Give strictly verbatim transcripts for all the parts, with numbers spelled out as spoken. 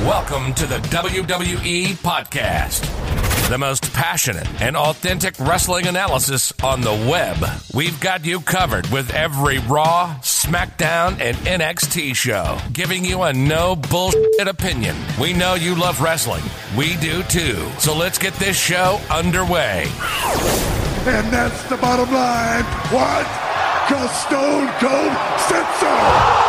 Welcome to the W W E Podcast, the most passionate and authentic wrestling analysis on the web. We've got you covered with every Raw, SmackDown, and N X T show, giving you a no bullshit opinion. We know you love wrestling. We do too. So let's get this show underway. And that's the bottom line. What? Because Stone Cold said so.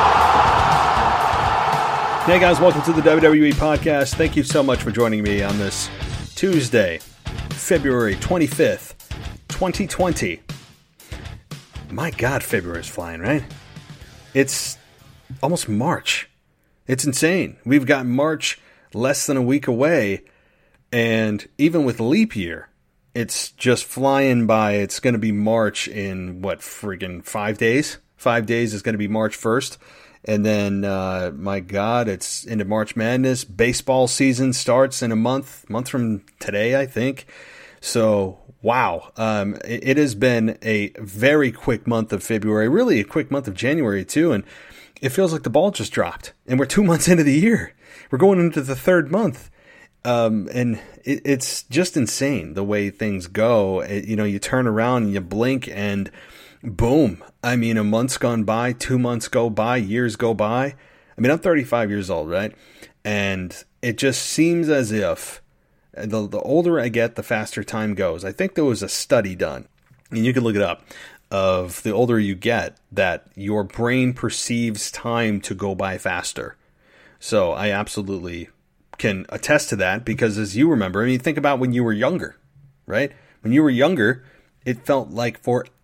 Hey guys, welcome to the W W E Podcast. Thank you so much for joining me on this Tuesday, February twenty-fifth, twenty twenty. My God, February is flying, right? It's almost March. It's insane. We've got March less than a week away, and even with leap year, it's just flying by. It's going to be March in, what, friggin' five days? Five days is going to be March first. And then, uh, my God, it's into March Madness. Baseball season starts in a month, month from today, I think. So, wow. Um, it, it has been a very quick month of February, really a quick month of January, too. And it feels like the ball just dropped. And we're two months into the year. We're going into the third month. Um, and it, it's just insane the way things go. It, you know, you turn around and you blink and boom. I mean, a month's gone by, two months go by, years go by. I mean, I'm thirty-five years old, right? And it just seems as if the, the older I get, the faster time goes. I think there was a study done, and you can look it up, of the older you get, that your brain perceives time to go by faster. So I absolutely can attest to that because, as you remember, I mean, think about when you were younger, right? When you were younger, it felt like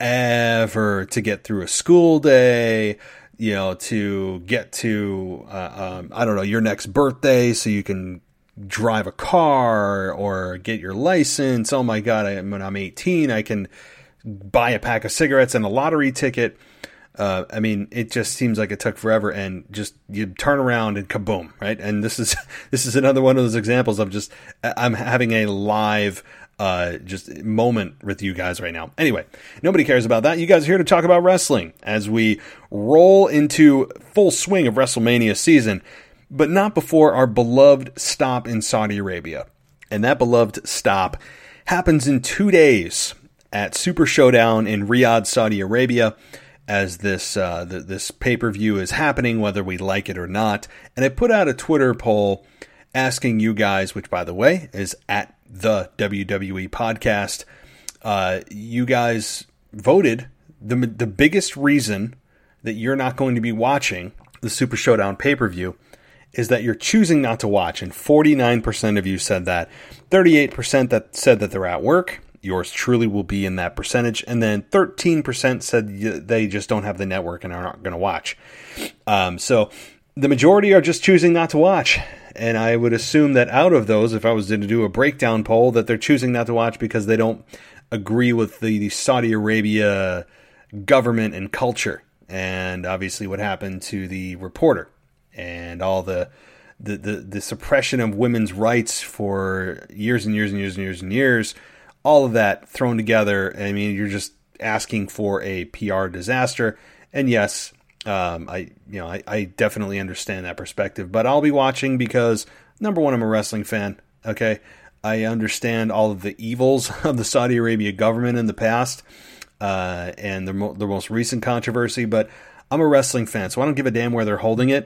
forever to get through a school day, you know, to get to, uh, um, I don't know, your next birthday so you can drive a car or get your license. Oh my God, I, when I'm eighteen, I can buy a pack of cigarettes and a lottery ticket. Uh, I mean, it just seems like it took forever, and just you turn around and kaboom, right? And this is this is another one of those examples of just I'm having a live Uh, just moment with you guys right now. Anyway, nobody cares about that. You guys are here to talk about wrestling as we roll into full swing of WrestleMania season, but not before our beloved stop in Saudi Arabia. And that beloved stop happens in two days at Super Showdown in Riyadh, Saudi Arabia, as this uh, the, this pay-per-view is happening, whether we like it or not. And I put out a Twitter poll asking you guys, which by the way is at the W W E Podcast. Uh, you guys voted the the biggest reason that you're not going to be watching the Super Showdown pay-per-view is that you're choosing not to watch, and forty-nine percent of you said that. thirty-eight percent that said that they're at work. Yours truly will be in that percentage, and then thirteen percent said they just don't have the network and are not going to watch. Um, so the majority are just choosing not to watch. And I would assume that out of those, if I was to do a breakdown poll, that they're choosing not to watch because they don't agree with the, the Saudi Arabia government and culture. And obviously what happened to the reporter and all the, the, the, the suppression of women's rights for years and years and years and years and years. All of that thrown together. I mean, you're just asking for a P R disaster. And yes, Um, I, you know, I, I definitely understand that perspective, but I'll be watching because number one, I'm a wrestling fan. Okay. I understand all of the evils of the Saudi Arabia government in the past, uh, and the, mo- the most recent controversy, but I'm a wrestling fan, so I don't give a damn where they're holding it.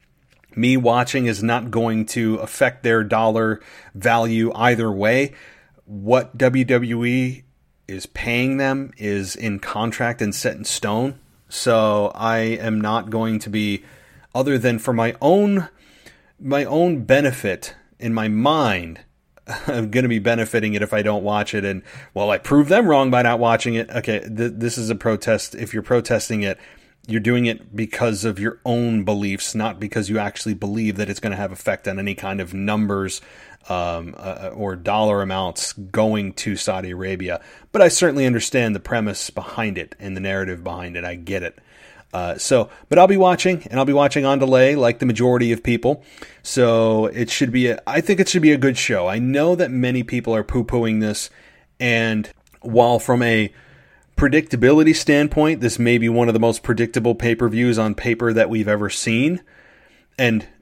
Me watching is not going to affect their dollar value either way. What W W E is paying them is in contract and set in stone. So I am not going to be, other than for my own my own benefit in my mind, I'm going to be benefiting it if I don't watch it. And, well, I prove them wrong by not watching it. Okay, th- this is a protest. If you're protesting it, you're doing it because of your own beliefs, not because you actually believe that it's going to have effect on any kind of numbers um, uh, or dollar amounts going to Saudi Arabia. But I certainly understand the premise behind it and the narrative behind it. I get it. Uh, so, but I'll be watching, and I'll be watching on delay like the majority of people. So it should be, a, I think it should be a good show. I know that many people are poo-pooing this, and while from a predictability standpoint, this may be one of the most predictable pay-per-views on paper that we've ever seen. And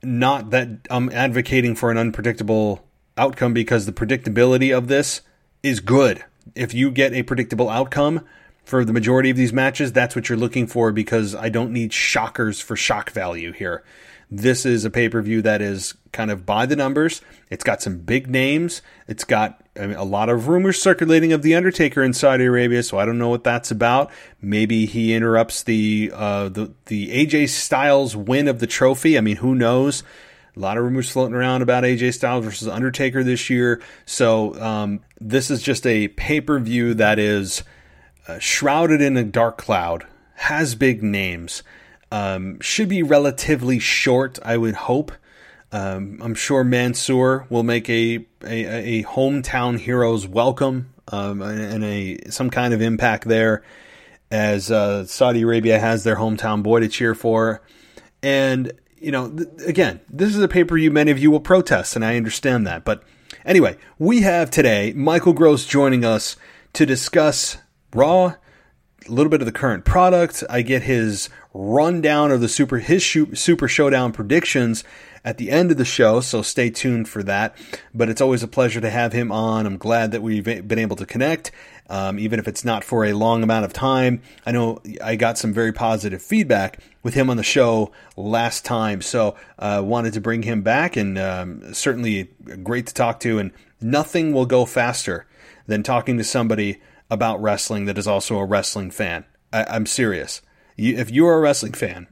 not that I'm advocating for an unpredictable outcome, because the predictability of this is good. If you get a predictable outcome for the majority of these matches, that's what you're looking for, because I don't need shockers for shock value here. This is a pay-per-view that is kind of by the numbers. It's got some big names. It's got I mean, a lot of rumors circulating of The Undertaker in Saudi Arabia, so I don't know what that's about. Maybe he interrupts the uh, the, the A J Styles win of the trophy. I mean, who knows? A lot of rumors floating around about A J Styles versus Undertaker this year. So um, this is just a pay-per-view that is uh, shrouded in a dark cloud, has big names. Um, should be relatively short, I would hope. Um, I'm sure Mansoor will make a a, a hometown hero's welcome um, and a some kind of impact there, as uh, Saudi Arabia has their hometown boy to cheer for. And, you know, th- again, this is a pay-per-view many of you will protest, and I understand that. But anyway, we have today Michael Gross joining us to discuss Raw, a little bit of the current product. I get his rundown of the super his Super Showdown predictions at the end of the show, so stay tuned for that. But it's always a pleasure to have him on. I'm glad that we've been able to connect, um, even if it's not for a long amount of time. I know I got some very positive feedback with him on the show last time, so I uh, wanted to bring him back, and um, certainly great to talk to. And nothing will go faster than talking to somebody about wrestling that is also a wrestling fan. I, I'm serious. You, if you are a wrestling fan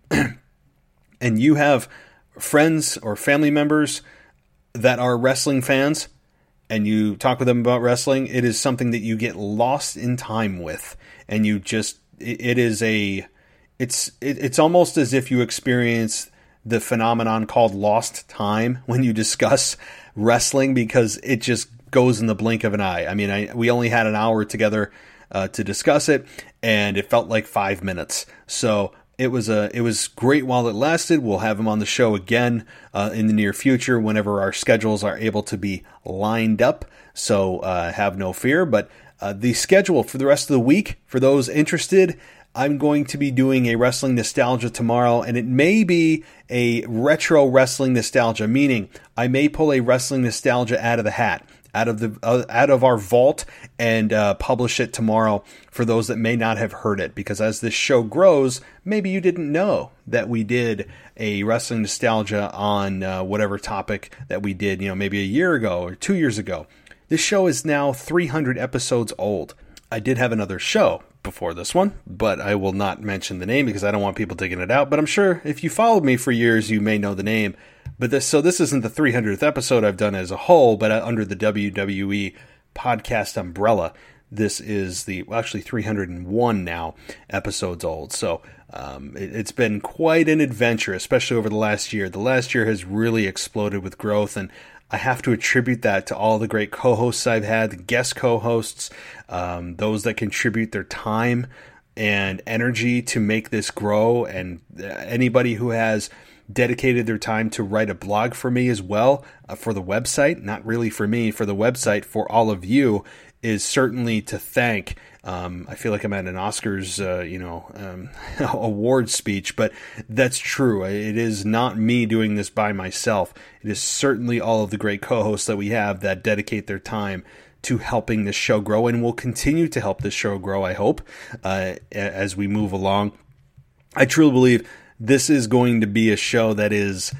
and you have friends or family members that are wrestling fans and you talk with them about wrestling, it is something that you get lost in time with. And you just, it, it is a, it's, it, it's almost as if you experience the phenomenon called lost time when you discuss wrestling, because it just goes in the blink of an eye. I mean, I, we only had an hour together uh, to discuss it, and it felt like five minutes. So it was a it was great while it lasted. We'll have him on the show again uh, in the near future whenever our schedules are able to be lined up. So uh, have no fear. But uh, the schedule for the rest of the week, for those interested, I'm going to be doing a wrestling nostalgia tomorrow, and it may be a retro wrestling nostalgia, meaning I may pull a wrestling nostalgia out of the hat, out of the uh, out of our vault, and uh, publish it tomorrow for those that may not have heard it. Because as this show grows, maybe you didn't know that we did a wrestling nostalgia on uh, whatever topic that we did, you know, maybe a year ago or two years ago. This show is now three hundred episodes old. I did have another show before this one, but I will not mention the name because I don't want people digging it out. But I'm sure if you followed me for years, you may know the name. But this, so this isn't the three hundredth episode I've done as a whole, but under the W W E podcast umbrella, this is the, well, actually three hundred one now episodes old. So um, it, it's been quite an adventure, especially over the last year. The last year has really exploded with growth, and I have to attribute that to all the great co-hosts I've had, the guest co-hosts, um, those that contribute their time and energy to make this grow, and anybody who has dedicated their time to write a blog for me as well, uh, for the website, not really for me, for the website, for all of you, is certainly to thank. Um, I feel like I'm at an Oscars, uh, you know, um, award speech, but that's true. It is not me doing this by myself. It is certainly all of the great co-hosts that we have that dedicate their time to helping this show grow, and will continue to help this show grow, I hope, uh, as we move along. I truly believe this is going to be a show that is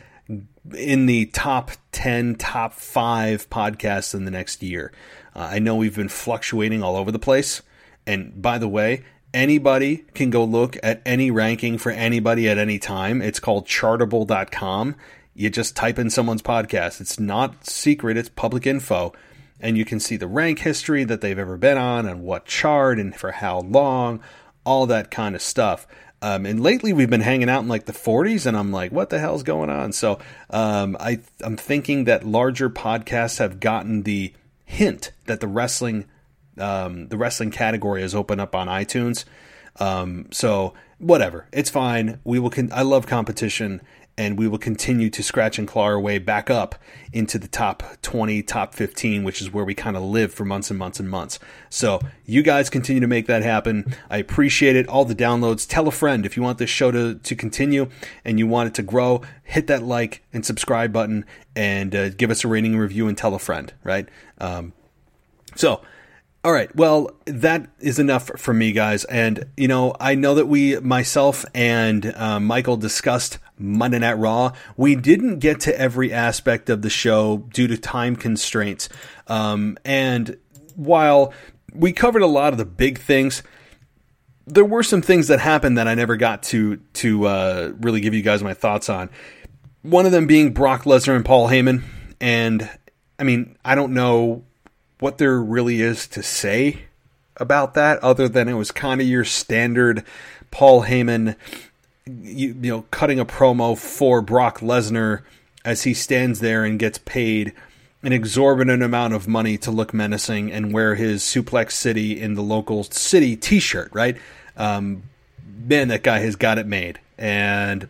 in the top ten, top five podcasts in the next year. Uh, I know we've been fluctuating all over the place. And by the way, anybody can go look at any ranking for anybody at any time. It's called chartable dot com. You just type in someone's podcast. It's not secret. It's public info. And you can see the rank history that they've ever been on, and what chart and for how long, all that kind of stuff. Um, and lately we've been hanging out in like the forties, and I'm like, what the hell's going on? So um, I, I'm thinking that larger podcasts have gotten the hint that the wrestling um, the wrestling category has opened up on iTunes. Um, so whatever, it's fine. We will. Con- I love competition, and we will continue to scratch and claw our way back up into the top twenty, top fifteen, which is where we kind of live for months and months and months. So you guys continue to make that happen. I appreciate it. All the downloads. Tell a friend if you want this show to, to continue and you want it to grow. Hit that like and subscribe button and uh, give us a rating and review and tell a friend, right? Um, so... All right, well, that is enough for me, guys. And, you know, I know that we, myself and uh, Michael discussed Monday Night Raw. We didn't get to every aspect of the show due to time constraints. Um, and while we covered a lot of the big things, there were some things that happened that I never got to, to uh, really give you guys my thoughts on. One of them being Brock Lesnar and Paul Heyman. And, I mean, I don't know what there really is to say about that other than it was kind of your standard Paul Heyman, you, you know, cutting a promo for Brock Lesnar as he stands there and gets paid an exorbitant amount of money to look menacing and wear his Suplex City in the local city t-shirt, right? Um, man, that guy has got it made. And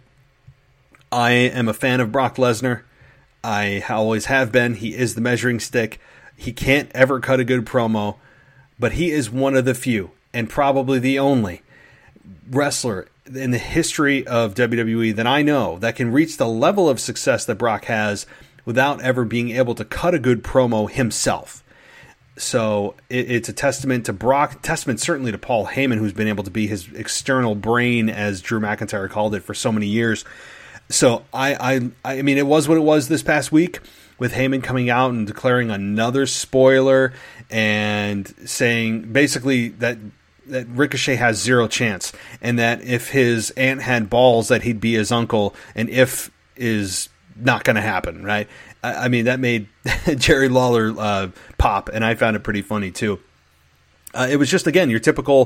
I am a fan of Brock Lesnar. I always have been. He is the measuring stick. He can't ever cut a good promo, but he is one of the few, and probably the only, wrestler in the history of W W E that I know that can reach the level of success that Brock has without ever being able to cut a good promo himself. So it, it's a testament to Brock, testament certainly to Paul Heyman, who's been able to be his external brain, as Drew McIntyre called it, for so many years. So I, I, I mean, it was what it was this past week, with Heyman coming out and declaring another spoiler and saying basically that that Ricochet has zero chance, and that if his aunt had balls that he'd be his uncle, and if is not going to happen, right? I, I mean, that made Jerry Lawler uh, pop, and I found it pretty funny too. Uh, it was just, again, your typical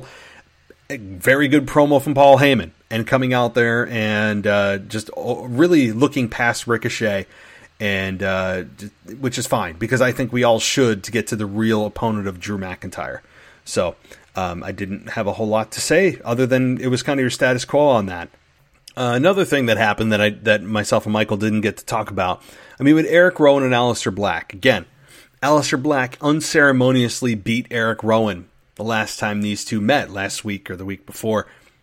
very good promo from Paul Heyman, and coming out there and uh, just really looking past Ricochet, and uh, which is fine, because I think we all should, to get to the real opponent of Drew McIntyre. So um, I didn't have a whole lot to say other than it was kind of your status quo on that. Uh, another thing that happened that I that myself and Michael didn't get to talk about, I mean, with Eric Rowan and Aleister Black. Again, Aleister Black unceremoniously beat Eric Rowan the last time these two met, last week or the week before.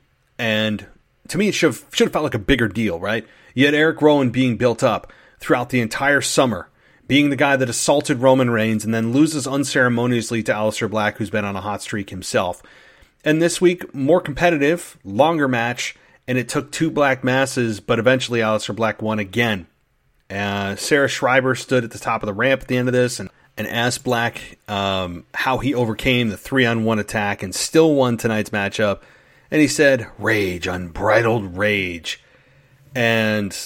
And to me, it should have, should have felt like a bigger deal, right? You had Eric Rowan being built up throughout the entire summer, being the guy that assaulted Roman Reigns and then loses unceremoniously to Aleister Black, who's been on a hot streak himself. And this week, more competitive, longer match, and it took two black masses, but eventually Aleister Black won again. Uh, Sarah Schreiber stood at the top of the ramp at the end of this and, and asked Black um, how he overcame the three-on-one attack and still won tonight's matchup. And he said, rage, unbridled rage. And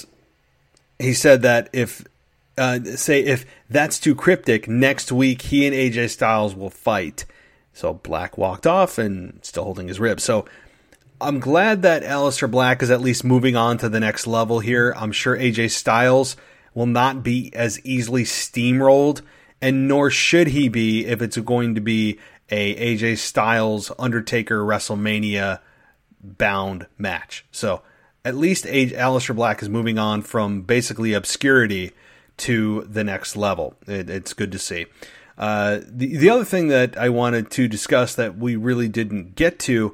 he said that if, uh, say, if that's too cryptic, next week he and A J Styles will fight. So Black walked off and still holding his rib. So I'm glad that Aleister Black is at least moving on to the next level here. I'm sure A J Styles will not be as easily steamrolled, and nor should he be if it's going to be a A J Styles Undertaker WrestleMania bound match. So at least Aleister Black is moving on from basically obscurity to the next level. It, it's good to see. Uh, the, the other thing that I wanted to discuss that we really didn't get to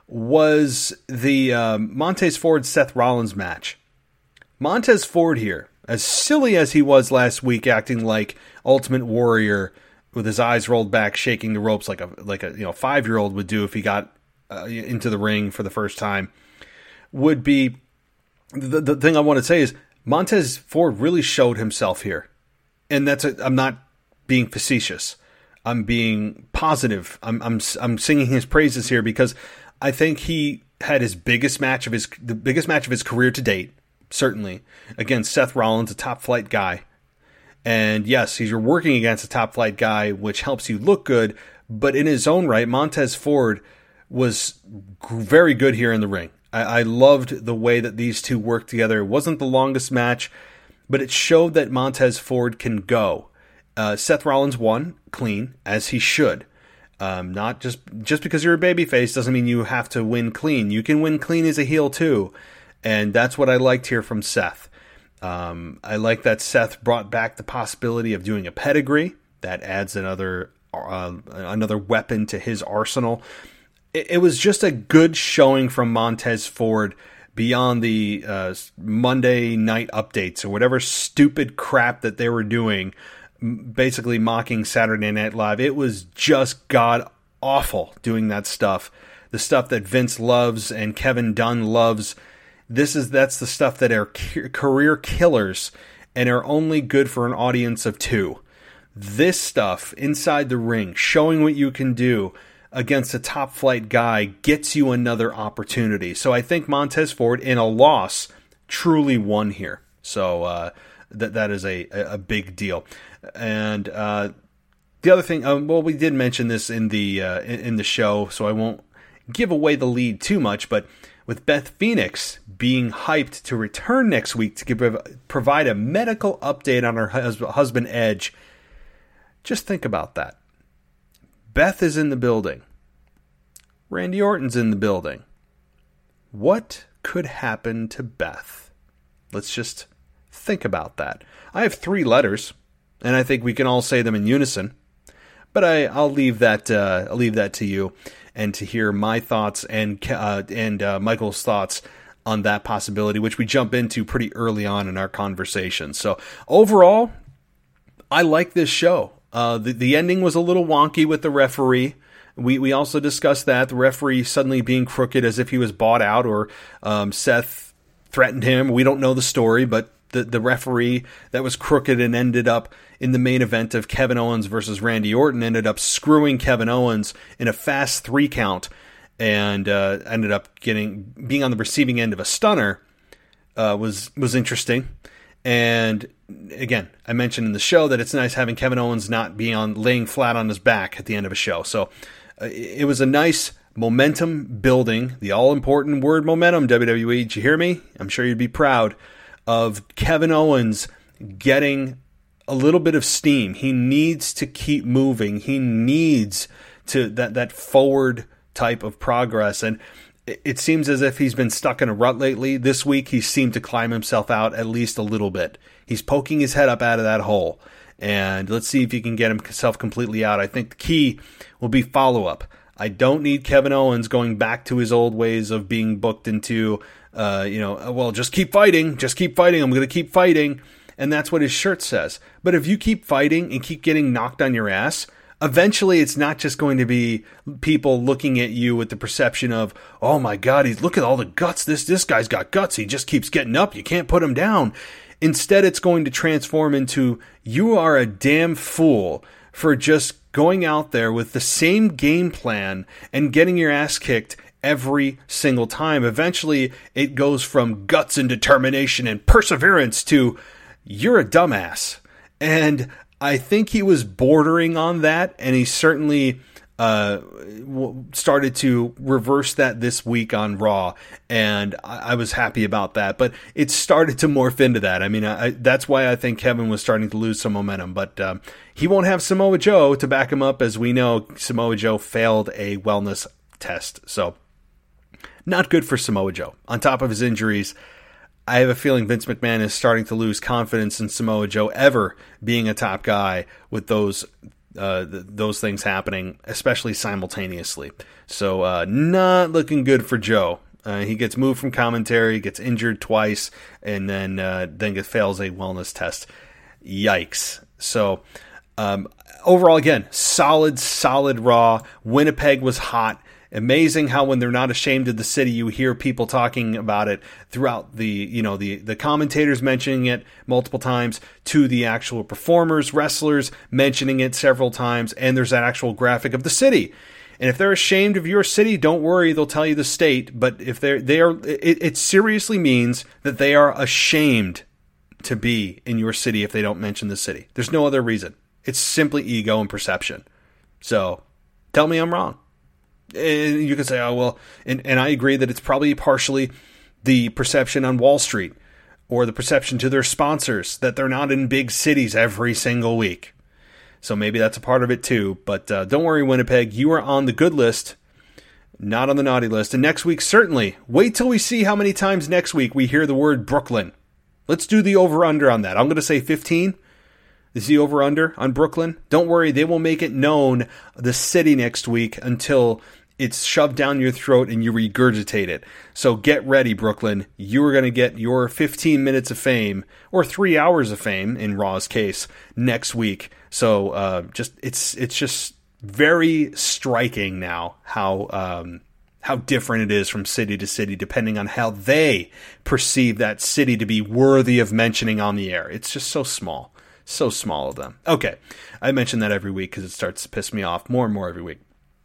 was the um, Montez Ford-Seth Rollins match. Montez Ford here, as silly as he was last week, acting like Ultimate Warrior with his eyes rolled back, shaking the ropes like a like a you know five-year-old would do if he got uh, into the ring for the first time, would be the the thing I want to say is Montez Ford really showed himself here, and that's a, I'm not being facetious. I'm being positive. I'm I'm I'm singing his praises here because I think he had his biggest match of his the biggest match of his career to date, certainly, against Seth Rollins, a top flight guy. And yes, he's working against a top flight guy, which helps you look good. But in his own right, Montez Ford was very good here in the ring. I, I loved the way that these two worked together. It wasn't the longest match, but it showed that Montez Ford can go. Uh, Seth Rollins won clean, as he should. Um, not just just because you're a babyface doesn't mean you have to win clean. You can win clean as a heel too, and that's what I liked here from Seth. Um, I like that Seth brought back the possibility of doing a pedigree. That adds another uh, another weapon to his arsenal. It, it was just a good showing from Montez Ford beyond the uh, Monday night updates or whatever stupid crap that they were doing, basically mocking Saturday Night Live. It was just god awful doing that stuff. The stuff that Vince loves and Kevin Dunn loves. This is that's the stuff that are career killers and are only good for an audience of two. This stuff inside the ring, showing what you can do against a top flight guy, gets you another opportunity. So I think Montez Ford, in a loss, truly won here. So uh, that that is a a big deal. And uh, the other thing, um, well, we did mention this in the uh, in, in the show, so I won't give away the lead too much, but with Beth Phoenix being hyped to return next week to give, provide a medical update on her hus- husband Edge, just think about that. Beth is in the building. Randy Orton's in the building. What could happen to Beth? Let's just think about that. I have three letters, and I think we can all say them in unison. But I, I'll leave that. Uh, I'll leave that to you, and to hear my thoughts and uh, and uh, Michael's thoughts on that possibility, which we jump into pretty early on in our conversation. So overall, I like this show. Uh, the the ending was a little wonky with the referee. We we also discussed that the referee suddenly being crooked as if he was bought out, or um, Seth threatened him. We don't know the story, but the the referee that was crooked and ended up in the main event of Kevin Owens versus Randy Orton ended up screwing Kevin Owens in a fast three count, and uh, ended up getting being on the receiving end of a stunner. Uh, was was interesting. And again, I mentioned in the show that it's nice having Kevin Owens not be on laying flat on his back at the end of a show. So uh, it was a nice momentum building, the all-important word momentum, W W E. Did you hear me? I'm sure you'd be proud of Kevin Owens getting a little bit of steam. He needs to keep moving. He needs to that, that forward type of progress. And it seems as if he's been stuck in a rut lately. This week, he seemed to climb himself out at least a little bit. He's poking his head up out of that hole. And let's see if he can get himself completely out. I think the key will be follow-up. I don't need Kevin Owens going back to his old ways of being booked into, uh, you know, well, just keep fighting. Just keep fighting. I'm going to keep fighting. And that's what his shirt says. But if you keep fighting and keep getting knocked on your ass, eventually, it's not just going to be people looking at you with the perception of, oh my God, he's look at all the guts. This this guy's got guts. He just keeps getting up. You can't put him down. Instead, it's going to transform into, you are a damn fool for just going out there with the same game plan and getting your ass kicked every single time. Eventually, it goes from guts and determination and perseverance to, you're a dumbass. And I think he was bordering on that, and he certainly uh, started to reverse that this week on Raw, and I, I was happy about that. But it started to morph into that. I mean, I, that's why I think Kevin was starting to lose some momentum. But um, he won't have Samoa Joe to back him up. As we know, Samoa Joe failed a wellness test. So not good for Samoa Joe. On top of his injuries, I have a feeling Vince McMahon is starting to lose confidence in Samoa Joe ever being a top guy with those uh, th- those things happening, especially simultaneously. So uh, not looking good for Joe. Uh, he gets moved from commentary, gets injured twice, and then uh, then gets, fails a wellness test. Yikes. So um, overall, again, solid, solid Raw. Winnipeg was hot. Amazing how when they're not ashamed of the city, you hear people talking about it throughout the, you know, the, the commentators mentioning it multiple times, to the actual performers, wrestlers mentioning it several times, and there's that actual graphic of the city. And if they're ashamed of your city, don't worry, they'll tell you the state. But if they're, they are, it, it seriously means that they are ashamed to be in your city if they don't mention the city. There's no other reason. It's simply ego and perception. So tell me I'm wrong. And you can say, oh, well, and, and I agree that it's probably partially the perception on Wall Street, or the perception to their sponsors that they're not in big cities every single week. So maybe that's a part of it too. But uh, don't worry, Winnipeg, you are on the good list, not on the naughty list. And next week, certainly, wait till we see how many times next week we hear the word Brooklyn. Let's do the over-under on that. I'm going to say fifteen. Is the over-under on Brooklyn? Don't worry, they will make it known the city next week until it's shoved down your throat and you regurgitate it. So get ready, Brooklyn. You are going to get your fifteen minutes of fame, or three hours of fame in Raw's case, next week. So uh, just it's it's just very striking now how um, how different it is from city to city, depending on how they perceive that city to be worthy of mentioning on the air. It's just so small. So small of them. Okay, I mention that every week because it starts to piss me off more and more every week.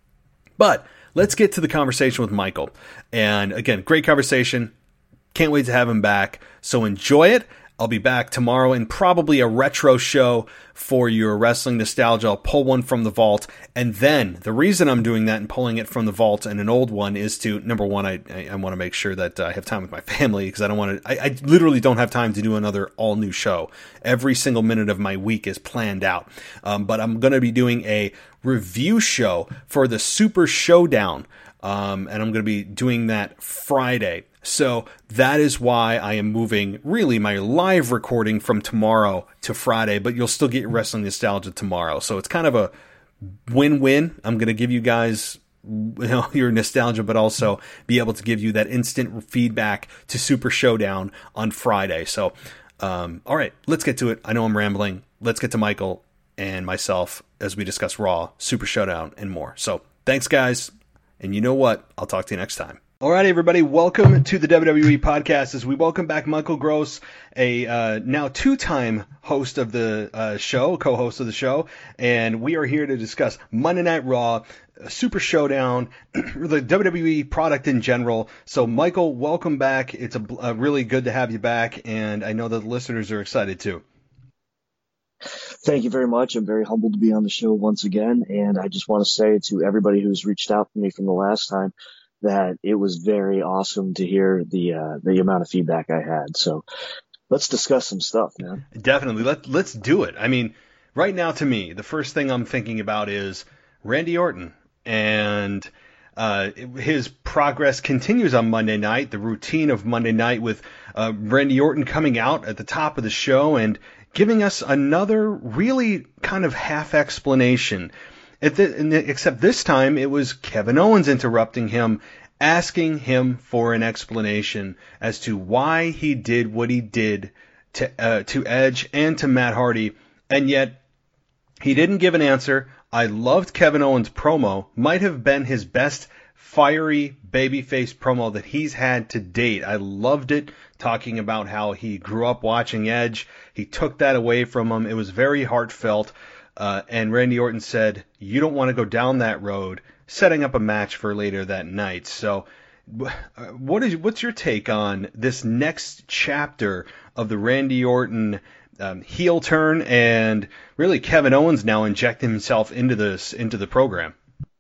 But let's get to the conversation with Michael. And again, great conversation. Can't wait to have him back. So enjoy it. I'll be back tomorrow in probably a retro show for your wrestling nostalgia. I'll pull one from the vault. And then the reason I'm doing that and pulling it from the vault and an old one is to, number one, I, I, I want to make sure that I have time with my family, because I don't want to, I, I literally don't have time to do another all new show. Every single minute of my week is planned out. Um, but I'm going to be doing a review show for the Super Showdown. Um, and I'm going to be doing that Friday. So that is why I am moving really my live recording from tomorrow to Friday, but you'll still get your wrestling nostalgia tomorrow. So it's kind of a win-win. I'm going to give you guys, you know, your nostalgia, but also be able to give you that instant feedback to Super Showdown on Friday. So, um, all right, let's get to it. I know I'm rambling. Let's get to Michael and myself as we discuss Raw, Super Showdown, and more. So thanks, guys. And you know what? I'll talk to you next time. All right, everybody, welcome to the W W E Podcast as we welcome back Michael Gross, a uh, now two-time host of the uh, show, co-host of the show, and we are here to discuss Monday Night Raw, Super Showdown, the W W E product in general. So, Michael, welcome back. It's a, a really good to have you back, and I know that the listeners are excited too. Thank you very much. I'm very humbled to be on the show once again, and I just want to say to everybody who's reached out to me from the last time that it was very awesome to hear the uh, the amount of feedback I had. So let's discuss some stuff, man. Definitely. Let, let's do it. I mean, right now to me, the first thing I'm thinking about is Randy Orton. And uh, his progress continues on Monday night, the routine of Monday night with uh, Randy Orton coming out at the top of the show and giving us another really kind of half explanation. At the, except this time, it was Kevin Owens interrupting him, asking him for an explanation as to why he did what he did to uh, to Edge and to Matt Hardy, and yet he didn't give an answer. I loved Kevin Owens' promo. Might have been his best fiery babyface promo that he's had to date. I loved it, talking about how he grew up watching Edge. He took that away from him. It was very heartfelt. Uh, and Randy Orton said, you don't want to go down that road, setting up a match for later that night. So what is what's your take on this next chapter of the Randy Orton um, heel turn, and really Kevin Owens now injecting himself into this into the program?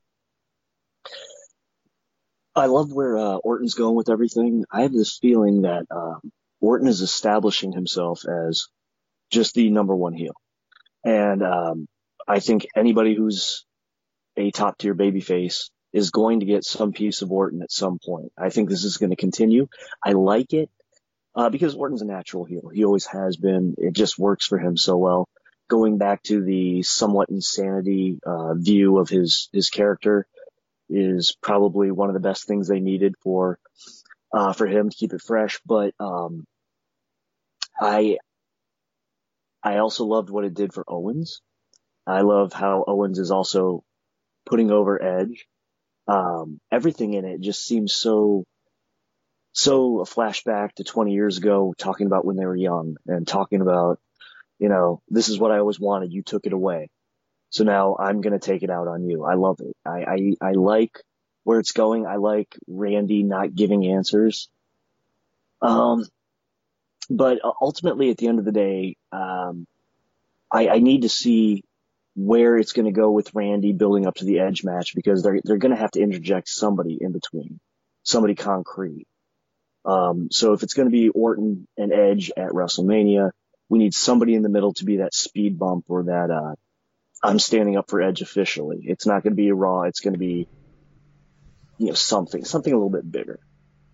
I love where uh, Orton's going with everything. I have this feeling that um, Orton is establishing himself as just the number one heel. And um, I think anybody who's a top-tier babyface is going to get some piece of Orton at some point. I think this is going to continue. I like it uh, because Orton's a natural heel. He always has been. It just works for him so well. Going back to the somewhat insanity uh, view of his, his character is probably one of the best things they needed for uh, for him to keep it fresh. But um, I... I also loved what it did for Owens. I love how Owens is also putting over Edge. Um, everything in it just seems so, so a flashback to twenty years ago, talking about when they were young and talking about, you know, this is what I always wanted. You took it away. So now I'm going to take it out on you. I love it. I, I, I like where it's going. I like Randy not giving answers. Um, But ultimately, at the end of the day, um, I, I need to see where it's going to go with Randy building up to the Edge match, because they're they're going to have to interject somebody in between, somebody concrete. Um, so if it's going to be Orton and Edge at WrestleMania, we need somebody in the middle to be that speed bump or that uh, I'm standing up for Edge officially. It's not going to be a Raw. It's going to be, you know, something something a little bit bigger.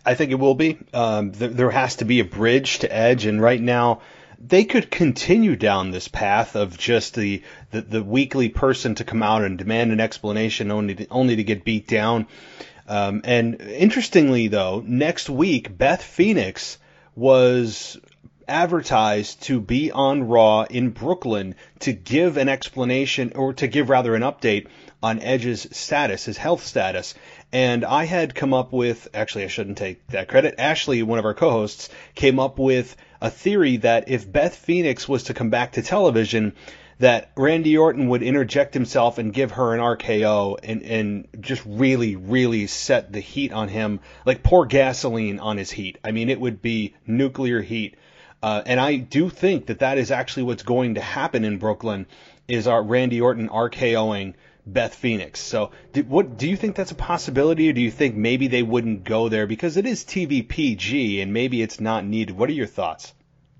I think it will be. Um, th- there has to be a bridge to Edge, and right now they could continue down this path of just the, the, the weekly person to come out and demand an explanation only to, only to get beat down. Um, and interestingly, though, next week, Beth Phoenix was advertised to be on Raw in Brooklyn to give an explanation, or to give rather an update on Edge's status, his health status. And I had come up with, actually I shouldn't take that credit, Ashley, one of our co-hosts, came up with a theory that if Beth Phoenix was to come back to television, that Randy Orton would interject himself and give her an R K O and, and just really, really set the heat on him, like pour gasoline on his heat. I mean, it would be nuclear heat. Uh, and I do think that that is actually what's going to happen in Brooklyn, is our Randy Orton RKOing Beth Phoenix. So do, what do you think that's a possibility, or do you think maybe they wouldn't go there because it is T V P G and maybe it's not needed? What are your thoughts?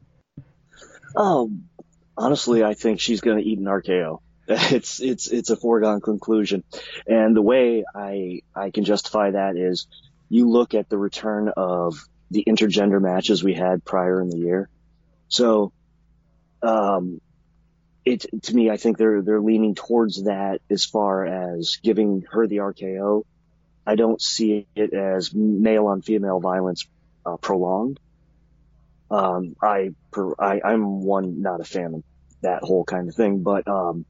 Um, honestly, I think she's going to eat an R K O. It's it's it's a foregone conclusion. And the way I I can justify that is, you look at the return of the intergender matches we had prior in the year. So, um, it, to me, I think they're, they're leaning towards that as far as giving her the R K O. I don't see it as male on female violence, uh, prolonged. Um, I, per, I, I'm one, not a fan of that whole kind of thing, but, um,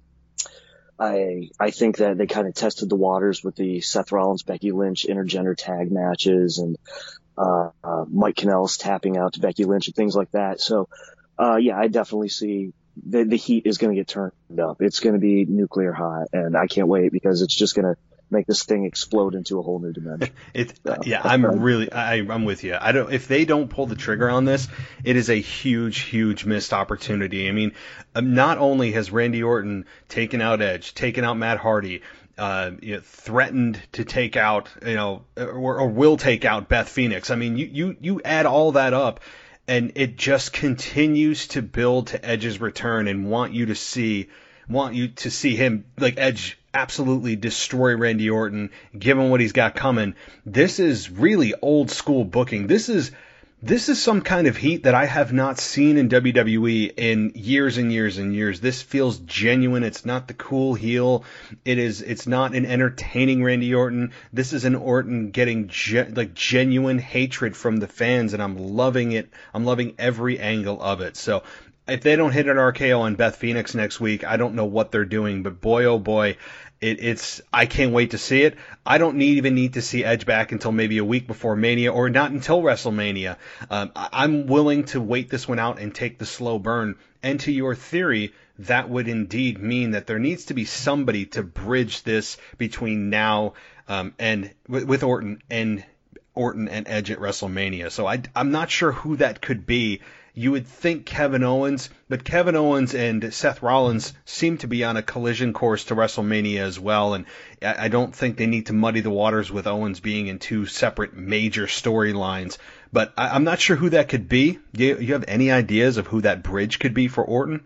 I, I think that they kind of tested the waters with the Seth Rollins, Becky Lynch intergender tag matches, and, uh, uh Mike Kanellis tapping out to Becky Lynch and things like that. So, uh, yeah, I definitely see the, the heat is going to get turned up. It's going to be nuclear hot, and I can't wait, because it's just going to make this thing explode into a whole new dimension. It, so, yeah, I'm really, I, I'm with you. I don't, if they don't pull the trigger on this, it is a huge, huge missed opportunity. I mean, um, not only has Randy Orton taken out Edge, taken out Matt Hardy, uh, you know, threatened to take out, you know, or, or will take out Beth Phoenix. I mean, you, you, you add all that up, and it just continues to build to Edge's return, and want you to see, want you to see him, like, Edge absolutely destroy Randy Orton, given what he's got coming. This is really old school booking. This is, this is some kind of heat that I have not seen in W W E in years and years and years. This feels genuine. It's not the cool heel. It is, it's not an entertaining Randy Orton. This is an Orton getting ge- like genuine hatred from the fans, and I'm loving it. I'm loving every angle of it. So if they don't hit an R K O on Beth Phoenix next week, I don't know what they're doing, but boy, oh boy, it, it's, I can't wait to see it. I don't need, even need to see Edge back until maybe a week before Mania, or not until WrestleMania. Um, I, I'm willing to wait this one out and take the slow burn. And to your theory, that would indeed mean that there needs to be somebody to bridge this between now um, and with, with Orton and Orton and Edge at WrestleMania. So I, I'm not sure who that could be. You would think Kevin Owens, but Kevin Owens and Seth Rollins seem to be on a collision course to WrestleMania as well, and I don't think they need to muddy the waters with Owens being in two separate major storylines. But I'm not sure who that could be. Do you have any ideas of who that bridge could be for Orton?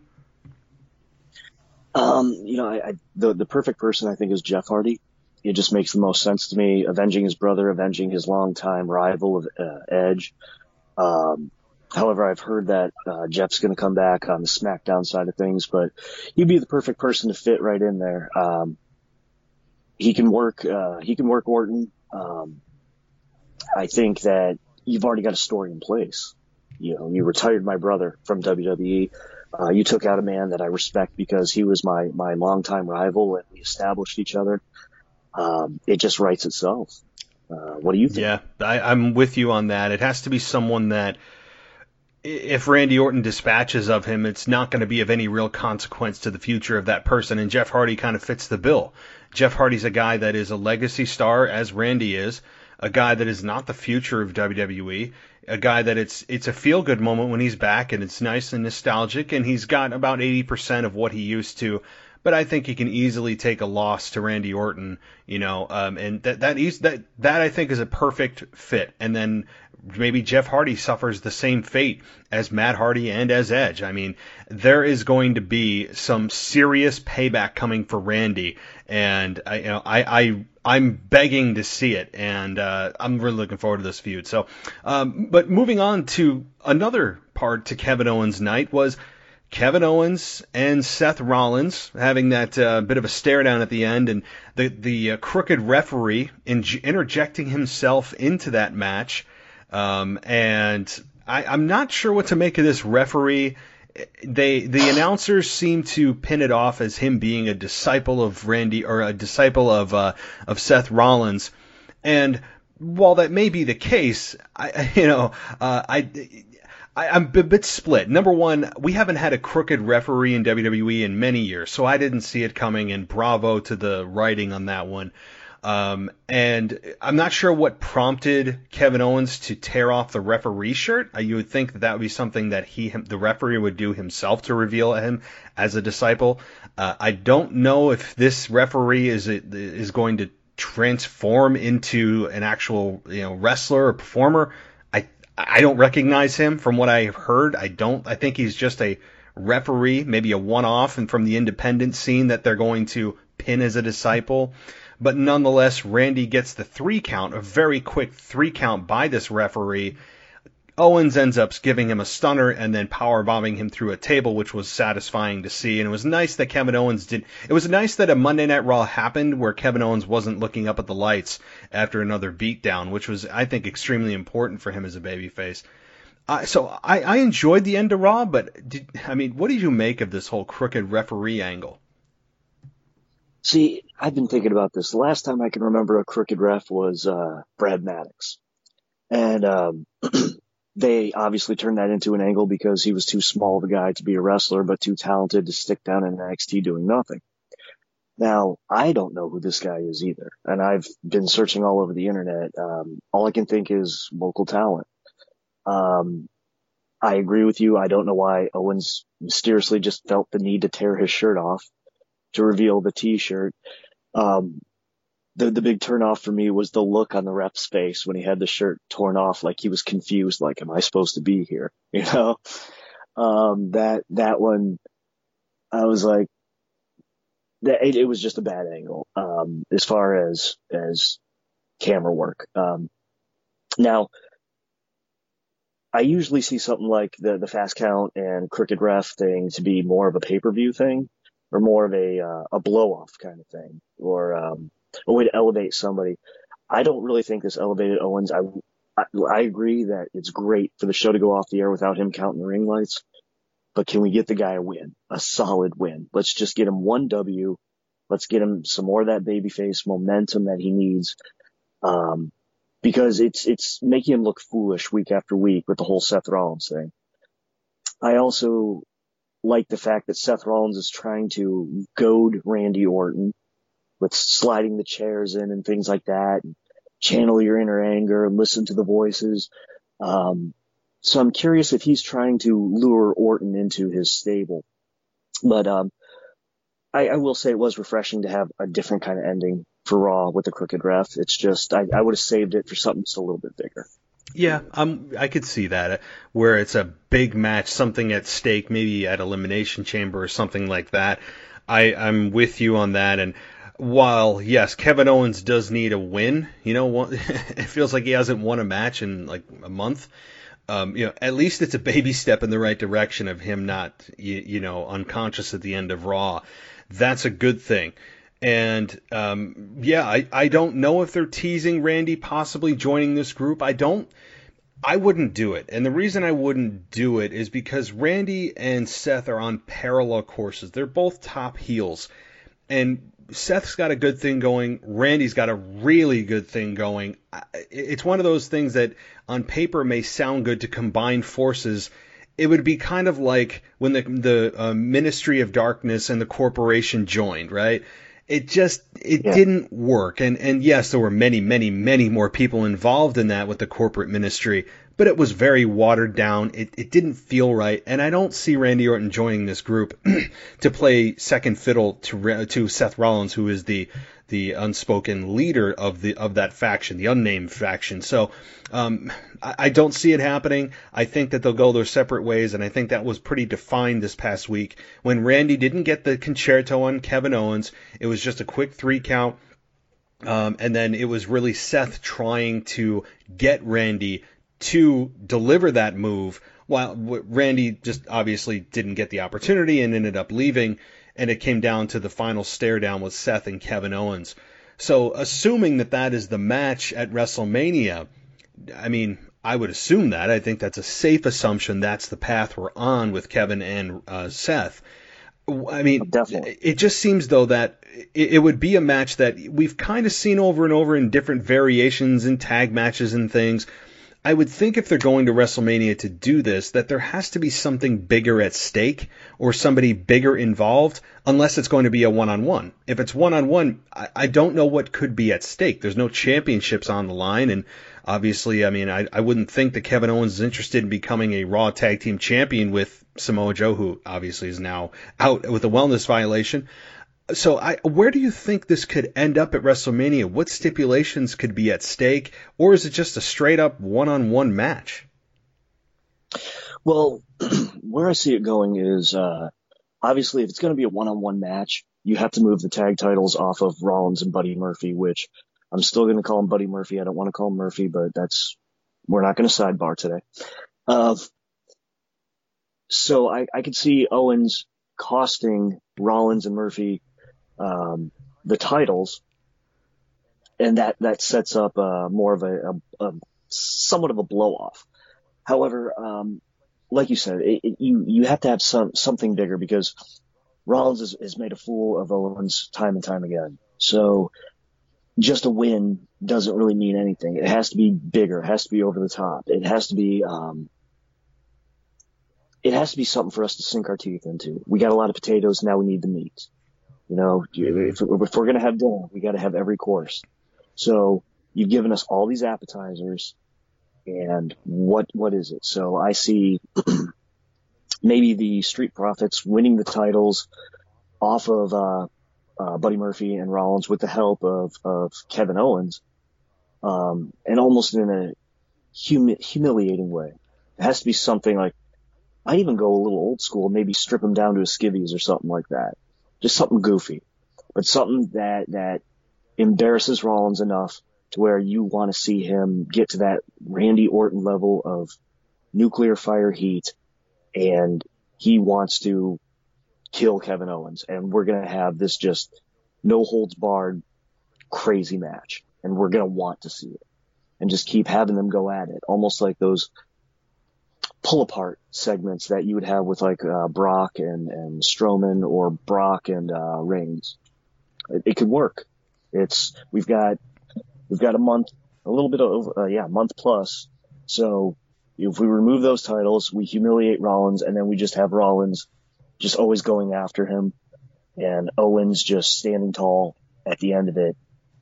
Um, you know, I, I, the the perfect person, I think, is Jeff Hardy. It just makes the most sense to me, avenging his brother, avenging his longtime rival of uh, Edge. Um, However, I've heard that uh, Jeff's going to come back on the SmackDown side of things, but he'd be the perfect person to fit right in there. Um, he can work. Uh, he can work Orton. Um, I think that you've already got a story in place. You know, you retired my brother from W W E. Uh, you took out a man that I respect because he was my my longtime rival, and we established each other. Um, it just writes itself. Uh, what do you think? Yeah, I, I'm with you on that. It has to be someone that, if Randy Orton dispatches of him, it's not going to be of any real consequence to the future of that person, and Jeff Hardy kind of fits the bill. Jeff Hardy's a guy that is a legacy star, as Randy is, a guy that is not the future of W W E, a guy that it's it's a feel-good moment when he's back, and it's nice and nostalgic, and he's got about eighty percent of what he used to. But I think he can easily take a loss to Randy Orton, you know, um, and that that, is, that that I think is a perfect fit. And then maybe Jeff Hardy suffers the same fate as Matt Hardy and as Edge. I mean, there is going to be some serious payback coming for Randy, and I, you know, I, I I'm begging to see it, and uh, I'm really looking forward to this feud. So, um, but moving on to another part to Kevin Owens' night was Kevin Owens and Seth Rollins having that uh, bit of a stare down at the end, and the the uh, crooked referee in- interjecting himself into that match. Um, and I, I'm not sure what to make of this referee. They the announcers seem to pin it off as him being a disciple of Randy or a disciple of uh, of Seth Rollins, and while that may be the case, I you know uh, I. I, I'm a bit split. Number one, we haven't had a crooked referee in W W E in many years, so I didn't see it coming, and bravo to the writing on that one. Um, and I'm not sure what prompted Kevin Owens to tear off the referee shirt. Uh, you would think that that would be something that he, the referee, would do himself to reveal him as a disciple. Uh, I don't know if this referee is is going to transform into an actual, you know, wrestler or performer. I don't recognize him from what I've heard. I don't. I think he's just a referee, maybe a one-off, and from the independent scene that they're going to pin as a disciple. But nonetheless, Randy gets the three count, a very quick three count by this referee. Owens ends up giving him a stunner and then power bombing him through a table, which was satisfying to see. And it was nice that Kevin Owens did. It was nice that a Monday Night Raw happened where Kevin Owens wasn't looking up at the lights after another beatdown, which was, I think, extremely important for him as a babyface. Uh, so I, I enjoyed the end of Raw, but did, I mean, what did you make of this whole crooked referee angle? See, I've been thinking about this. The last time I can remember a crooked ref was uh, Brad Maddox, and um, they obviously turned that into an angle because he was too small of a guy to be a wrestler, but too talented to stick down in N X T doing nothing. Now, I don't know who this guy is either, and I've been searching all over the internet. Um, all I can think is local talent. Um, I agree with you. I don't know why Owens mysteriously just felt the need to tear his shirt off to reveal the T-shirt. Um, The, the big turnoff for me was the look on the ref's face when he had the shirt torn off, like he was confused, like, am I supposed to be here? You know, um, that, that one, I was like, that it, it was just a bad angle, um, as far as, as camera work. Um, now I usually see something like the, the fast count and crooked ref thing to be more of a pay-per-view thing or more of a, uh, a blow off kind of thing, or, um, a way to elevate somebody. I don't really think this elevated Owens. I, I, I agree that it's great for the show to go off the air without him counting the ring lights, but can we get the guy a win, a solid win? Let's just get him one W. Let's get him some more of that babyface momentum that he needs. Um, because it's, it's making him look foolish week after week with the whole Seth Rollins thing. I also like the fact that Seth Rollins is trying to goad Randy Orton with sliding the chairs in and things like that, and channel your inner anger and listen to the voices. Um, so I'm curious if he's trying to lure Orton into his stable. But um, I, I will say it was refreshing to have a different kind of ending for Raw with the crooked ref. It's just, I, I would have saved it for something just a little bit bigger. Yeah, um, I could see that, where it's a big match, something at stake, maybe at Elimination Chamber or something like that. I, I'm with you on that, and while, yes, Kevin Owens does need a win, you know, one, it feels like he hasn't won a match in like a month. Um, you know, at least it's a baby step in the right direction of him not, you, you know, unconscious at the end of Raw. That's a good thing. And, um, yeah, I, I don't know if they're teasing Randy possibly joining this group. I don't, I wouldn't do it. And the reason I wouldn't do it is because Randy and Seth are on parallel courses. They're both top heels. And Seth's got a good thing going. Randy's got a really good thing going. It's one of those things that on paper may sound good to combine forces. It would be kind of like when the the uh, Ministry of Darkness and the Corporation joined, right? It just, it yeah. didn't work. And, and yes, there were many, many, many more people involved in that with the corporate ministry, but it was very watered down. It, it didn't feel right. And I don't see Randy Orton joining this group to play second fiddle to, to Seth Rollins, who is the, the unspoken leader of the of that faction, the unnamed faction. So um, I, I don't see it happening. I think that they'll go their separate ways, and I think that was pretty defined this past week when Randy didn't get the concerto on Kevin Owens. It was just a quick three count. Um, and then it was really Seth trying to get Randy to deliver that move, while Randy just obviously didn't get the opportunity and ended up leaving, and it came down to the final stare down with Seth and Kevin Owens. So assuming that that is the match at WrestleMania, I mean, I would assume that. I think that's a safe assumption. That's the path we're on with Kevin and uh, Seth. I mean, Definitely. It just seems, though, that it would be a match that we've kind of seen over and over in different variations and tag matches and things. I would think if they're going to WrestleMania to do this, that there has to be something bigger at stake or somebody bigger involved, unless it's going to be a one-on-one. If it's one-on-one, I, I don't know what could be at stake. There's no championships on the line, and obviously, I mean, I, I wouldn't think that Kevin Owens is interested in becoming a Raw Tag Team Champion with Samoa Joe, who obviously is now out with a wellness violation. So I, where do you think this could end up at WrestleMania? What stipulations could be at stake? Or is it just a straight-up one-on-one match? Well, where I see it going is, uh, obviously, if it's going to be a one-on-one match, you have to move the tag titles off of Rollins and Buddy Murphy, which I'm still going to call him Buddy Murphy. I don't want to call him Murphy, but that's we're not going to sidebar today. Uh, so I, I could see Owens costing Rollins and Murphy um, the titles, and that, that sets up uh, more of a, a, a somewhat of a blow-off. However, um, like you said, it, it, you you have to have some something bigger because Rollins has, has made a fool of Owens time and time again. So just a win doesn't really mean anything. It has to be bigger. It has to be over the top. It has to be, um, it has to be something for us to sink our teeth into. We got a lot of potatoes. Now we need the meat. You know, if, if we're going to have dinner, we got to have every course. So you've given us all these appetizers, and what, what is it? So I see maybe the Street Profits winning the titles off of, uh, Uh, Buddy Murphy and Rollins with the help of, of Kevin Owens, um, and almost in a humi- humiliating way. It has to be something like, I even go a little old school, maybe strip him down to a skivvies or something like that. Just something goofy, but something that, that embarrasses Rollins enough to where you want to see him get to that Randy Orton level of nuclear fire heat, and he wants to kill Kevin Owens, and we're going to have this just no holds barred crazy match, and we're going to want to see it and just keep having them go at it, almost like those pull apart segments that you would have with like uh, Brock and, and Strowman, or Brock and uh, Reigns. It, it could work. It's we've got we've got a month, a little bit of uh, yeah, month plus. So if we remove those titles, we humiliate Rollins, and then we just have Rollins just always going after him, and Owens just standing tall at the end of it.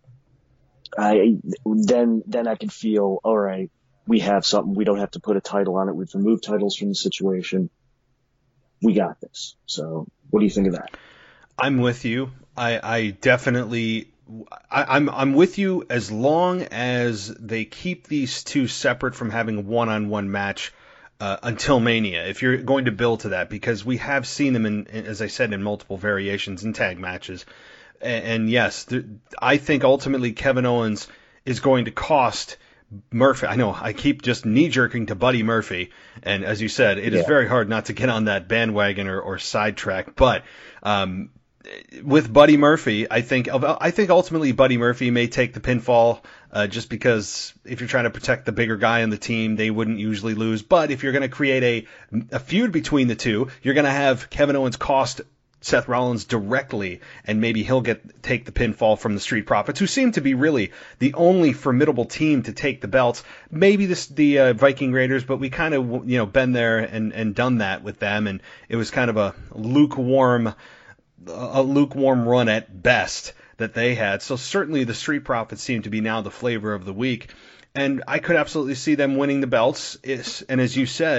I then then I can feel, all right, we have something. We don't have to put a title on it. We've removed titles from the situation. We got this. So what do you think of that? I'm with you. I, I definitely I, I'm I'm with you as long as they keep these two separate from having a one-on-one match Uh, until Mania, if you're going to build to that, because we have seen them in, as I said, in multiple variations in tag matches. And, and yes, th- I think ultimately Kevin Owens is going to cost Murphy. I know I keep just knee-jerking to Buddy Murphy, and as you said, it yeah. is very hard not to get on that bandwagon or, or sidetrack. But um, with Buddy Murphy, I think I think ultimately Buddy Murphy may take the pinfall, uh, just because if you're trying to protect the bigger guy on the team, they wouldn't usually lose. But if you're going to create a a feud between the two, you're going to have Kevin Owens cost Seth Rollins directly, and maybe he'll get take the pinfall from the Street Profits, who seem to be really the only formidable team to take the belts. Maybe this, the uh, Viking Raiders, but we kind of you know been there and, and done that with them, and it was kind of a lukewarm. a lukewarm run at best that they had. So certainly the Street Profits seem to be now the flavor of the week, and I could absolutely see them winning the belts. It's, and as you said,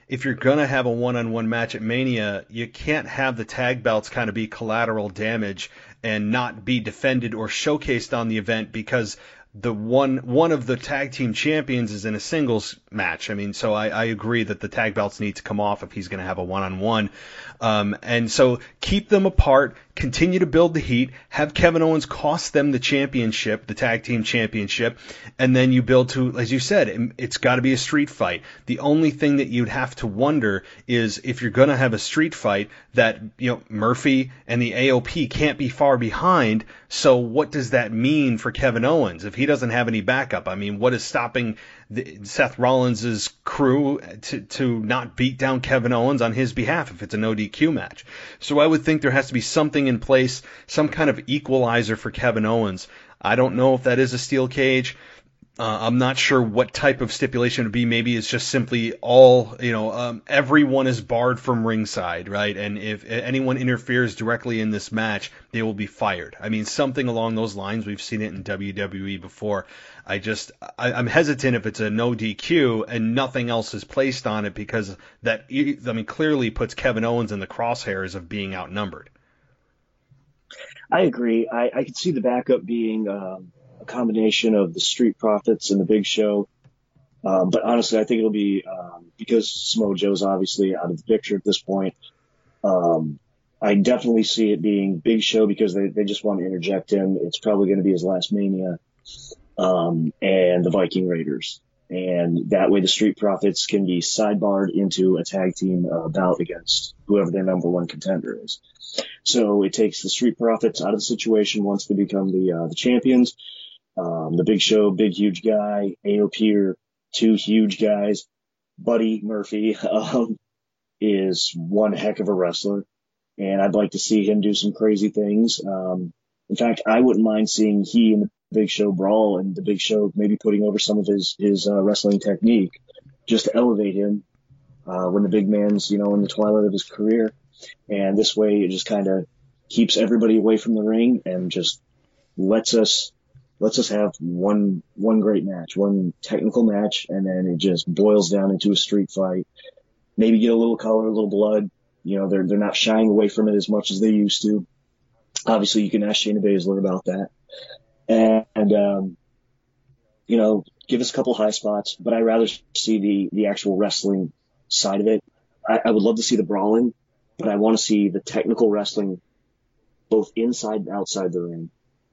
if you're going to have a one-on-one match at Mania, you can't have the tag belts kind of be collateral damage and not be defended or showcased on the event because the one one of the tag team champions is in a singles match. I mean, so I, I agree that the tag belts need to come off if he's going to have a one-on-one. Um, and so keep them apart, continue to build the heat, have Kevin Owens cost them the championship, the tag team championship, and then you build to, as you said, it's got to be a street fight. The only thing that you'd have to wonder is if you're going to have a street fight that, you know, Murphy and the A O P can't be far behind. So what does that mean for Kevin Owens if he doesn't have any backup? I mean, what is stopping the, Seth Rollins' crew to, to not beat down Kevin Owens on his behalf if it's a no D Q match? So I would think there has to be something in place, some kind of equalizer for Kevin Owens. I don't know if that is a steel cage. Uh, I'm not sure what type of stipulation it would be. Maybe it's just simply all, you know, um, everyone is barred from ringside, right? And if anyone interferes directly in this match, they will be fired. I mean, something along those lines. We've seen it in W W E before. I just, I, I'm hesitant if it's a no D Q and nothing else is placed on it because that, I mean, clearly puts Kevin Owens in the crosshairs of being outnumbered. I agree. I, I could see the backup being, um, a combination of the Street Profits and the Big Show. Um, but honestly, I think it'll be, um, because Samoa Joe's obviously out of the picture at this point. Um, I definitely see it being Big Show because they, they just want to interject him. It's probably going to be his last Mania. Um, and the Viking Raiders. And that way the Street Profits can be sidebarred into a tag team uh, bout against whoever their number one contender is. So it takes the Street Profits out of the situation once they become the, uh, the champions. Um, the Big Show, big, huge guy. A O P are two huge guys. Buddy Murphy, um, is one heck of a wrestler. And I'd like to see him do some crazy things. Um, in fact, I wouldn't mind seeing he and the Big Show brawl and the Big Show maybe putting over some of his, his, uh, wrestling technique just to elevate him, uh, when the big man's, you know, in the twilight of his career. And this way it just kind of keeps everybody away from the ring and just lets us, lets us have one, one great match, one technical match. And then it just boils down into a street fight. Maybe get a little color, a little blood. You know, they're, they're not shying away from it as much as they used to. Obviously you can ask Shayna Baszler about that. And, um, you know, give us a couple high spots, but I'd rather see the, the actual wrestling side of it. I, I would love to see the brawling, but I want to see the technical wrestling both inside and outside the ring.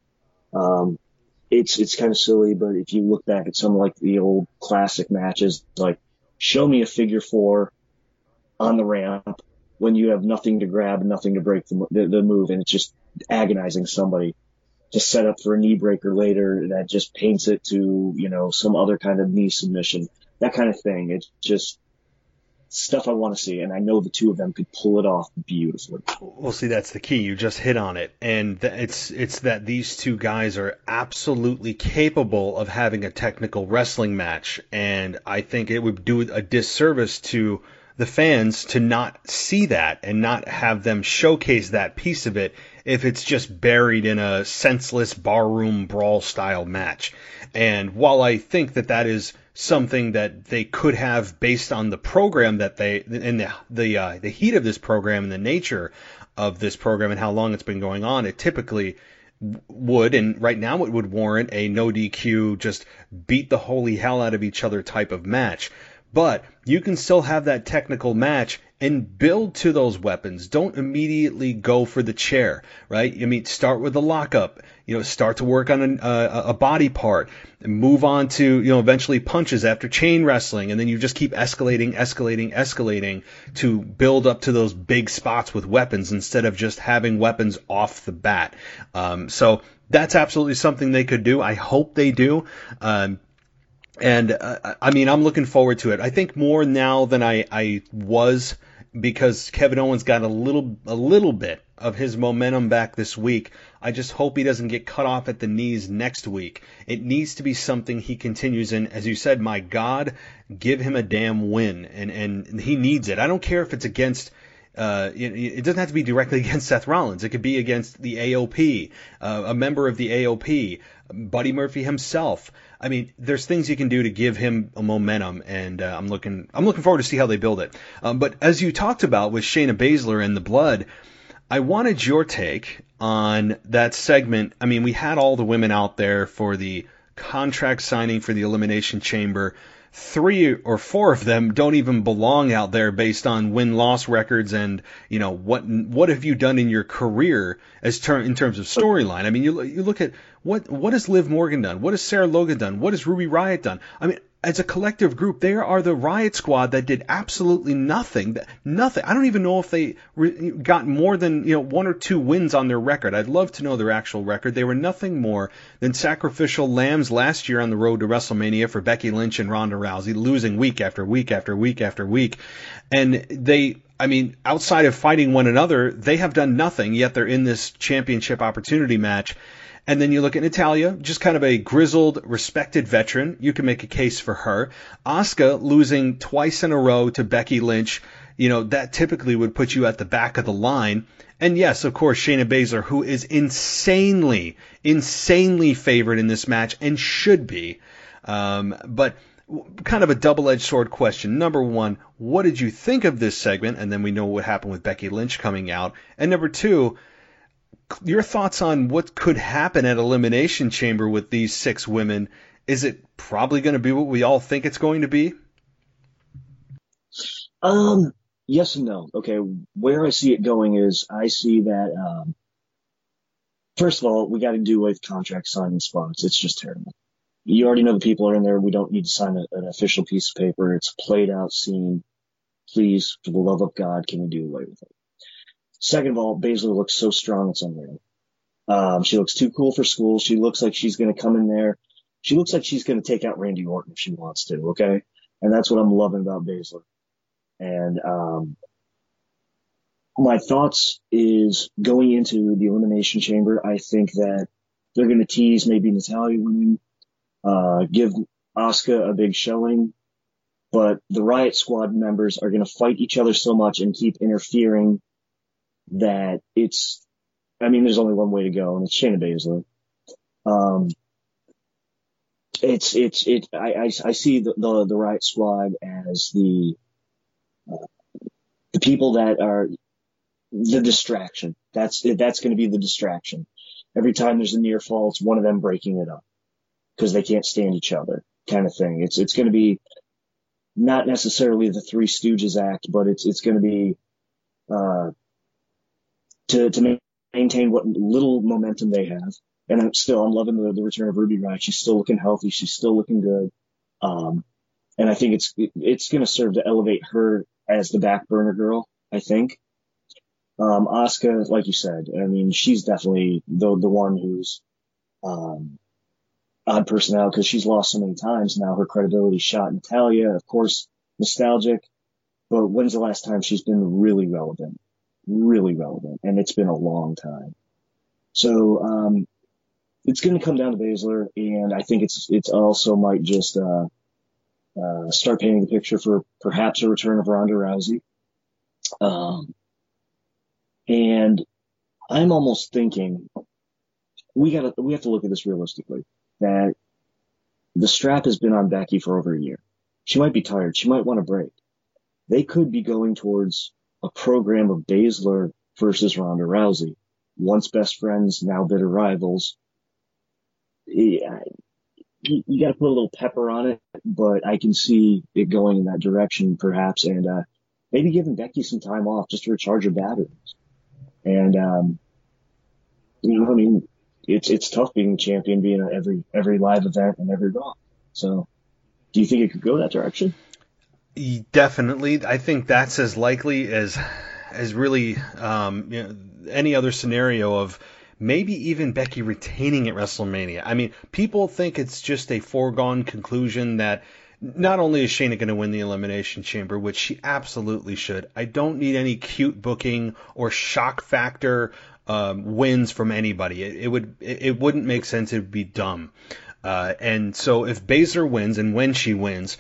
Um, it's, it's kind of silly, but if you look back at some like the old classic matches, like show me a figure four on the ramp when you have nothing to grab and nothing to break the, the, the move, and it's just agonizing somebody to set up for a knee breaker later that just paints it to, you know, some other kind of knee submission, that kind of thing. It's just stuff I want to see, and I know the two of them could pull it off beautifully. Well, see, that's the key. You just hit on it, and th- it's it's that these two guys are absolutely capable of having a technical wrestling match, and I think it would do a disservice to the fans to not see that and not have them showcase that piece of it if it's just buried in a senseless barroom brawl style match. And while I think that that is something that they could have based on the program that they, in the the uh, the heat of this program and the nature of this program and how long it's been going on, it typically would, and right now it would warrant a no D Q, just beat the holy hell out of each other type of match. But you can still have that technical match and build to those weapons. Don't immediately go for the chair, right? I mean, start with the lockup, you know, start to work on an, uh, a body part, and move on to, you know, eventually punches after chain wrestling. And then you just keep escalating, escalating, escalating to build up to those big spots with weapons instead of just having weapons off the bat. Um, so that's absolutely something they could do. I hope they do. Um, And, uh, I mean, I'm looking forward to it. I think more now than I, I was, because Kevin Owens got a little, a little bit of his momentum back this week. I just hope he doesn't get cut off at the knees next week. It needs to be something he continues in. As you said, my God, give him a damn win. And, and he needs it. I don't care if it's against Uh, it, it doesn't have to be directly against Seth Rollins. It could be against the A O P, uh, a member of the A O P, Buddy Murphy himself. I mean, there's things you can do to give him a momentum, and uh, I'm looking I'm looking forward to see how they build it. Um, but as you talked about with Shayna Baszler and the blood, I wanted your take on that segment. I mean, we had all the women out there for the contract signing for the Elimination Chamber. Three or four of them don't even belong out there based on win-loss records and, you know, what what have you done in your career as ter- in terms of storyline. I mean, you you look at what what has Liv Morgan done? What has Sarah Logan done? What has Ruby Riott done? I mean, as a collective group, they are the Riot Squad that did absolutely nothing. Nothing. I don't even know if they re- got more than, you know, one or two wins on their record. I'd love to know their actual record. They were nothing more than sacrificial lambs last year on the road to WrestleMania for Becky Lynch and Ronda Rousey, losing week after week after week after week. And they, I mean, outside of fighting one another, they have done nothing, yet they're in this championship opportunity match. And then you look at Natalya, just kind of a grizzled, respected veteran. You can make a case for her. Asuka losing twice in a row to Becky Lynch. You know, that typically would put you at the back of the line. And yes, of course, Shayna Baszler, who is insanely, insanely favored in this match and should be. Um, but kind of a double-edged sword question. Number one, what did you think of this segment? And then we know what happened with Becky Lynch coming out. And number two, your thoughts on what could happen at Elimination Chamber with these six women. Is it probably going to be what we all think it's going to be? Um, yes and no. Okay, where I see it going is I see that, um, first of all, we got to do with contract signing spots. It's just terrible. You already know the people are in there. We don't need to sign a, an official piece of paper. It's a played out scene. Please, for the love of God, can we do away with it? Second of all, Baszler looks so strong, it's unreal. Um, she looks too cool for school. She looks like she's going to come in there. She looks like she's going to take out Randy Orton if she wants to, okay? And that's what I'm loving about Baszler. And um, my thoughts is going into the Elimination Chamber, I think that they're going to tease maybe Natalya winning, uh, give Asuka a big showing, but the Riot Squad members are going to fight each other so much and keep interfering that it's, I mean, there's only one way to go, and it's Shayna Baszler. Um, it's, it's, it, I, I, I see the, the, the Riot Squad as the, uh, the people that are the distraction. That's, that's going to be the distraction. Every time there's a near fall, it's one of them breaking it up because they can't stand each other kind of thing. It's, it's going to be not necessarily the Three Stooges act, but it's, it's going to be, uh, to, to maintain what little momentum they have. And I'm still, I'm loving the, the return of Ruby Riott. She's still looking healthy. She's still looking good. Um, and I think it's, it, it's going to serve to elevate her as the back burner girl, I think. Um, Asuka, like you said, I mean, she's definitely the, the one who's, um, odd personnel because she's lost so many times now. Her credibility shot. Natalya, of course, nostalgic, but when's the last time she's been really relevant? Really relevant, and it's been a long time. So um, it's going to come down to Baszler, and I think it's it's also might just uh, uh, start painting the picture for perhaps a return of Ronda Rousey. Um, and I'm almost thinking we got we have to look at this realistically. That the strap has been on Becky for over a year. She might be tired. She might want a break. They could be going towards a program of Baszler versus Ronda Rousey. Once best friends, now bitter rivals. Yeah, you, you got to put a little pepper on it, but I can see it going in that direction perhaps, and uh, maybe giving Becky some time off just to recharge her batteries. And, um, you know, I mean, it's it's tough being champion, being at every every live event and every Raw. So, do you think it could go that direction? Definitely. I think that's as likely as as really um, you know, any other scenario of maybe even Becky retaining at WrestleMania. I mean, people think it's just a foregone conclusion that not only is Shayna going to win the Elimination Chamber, which she absolutely should. I don't need any cute booking or shock factor um, wins from anybody. It, it would it, it wouldn't make sense. It would be dumb. Uh, and so if Baszler wins and when she wins,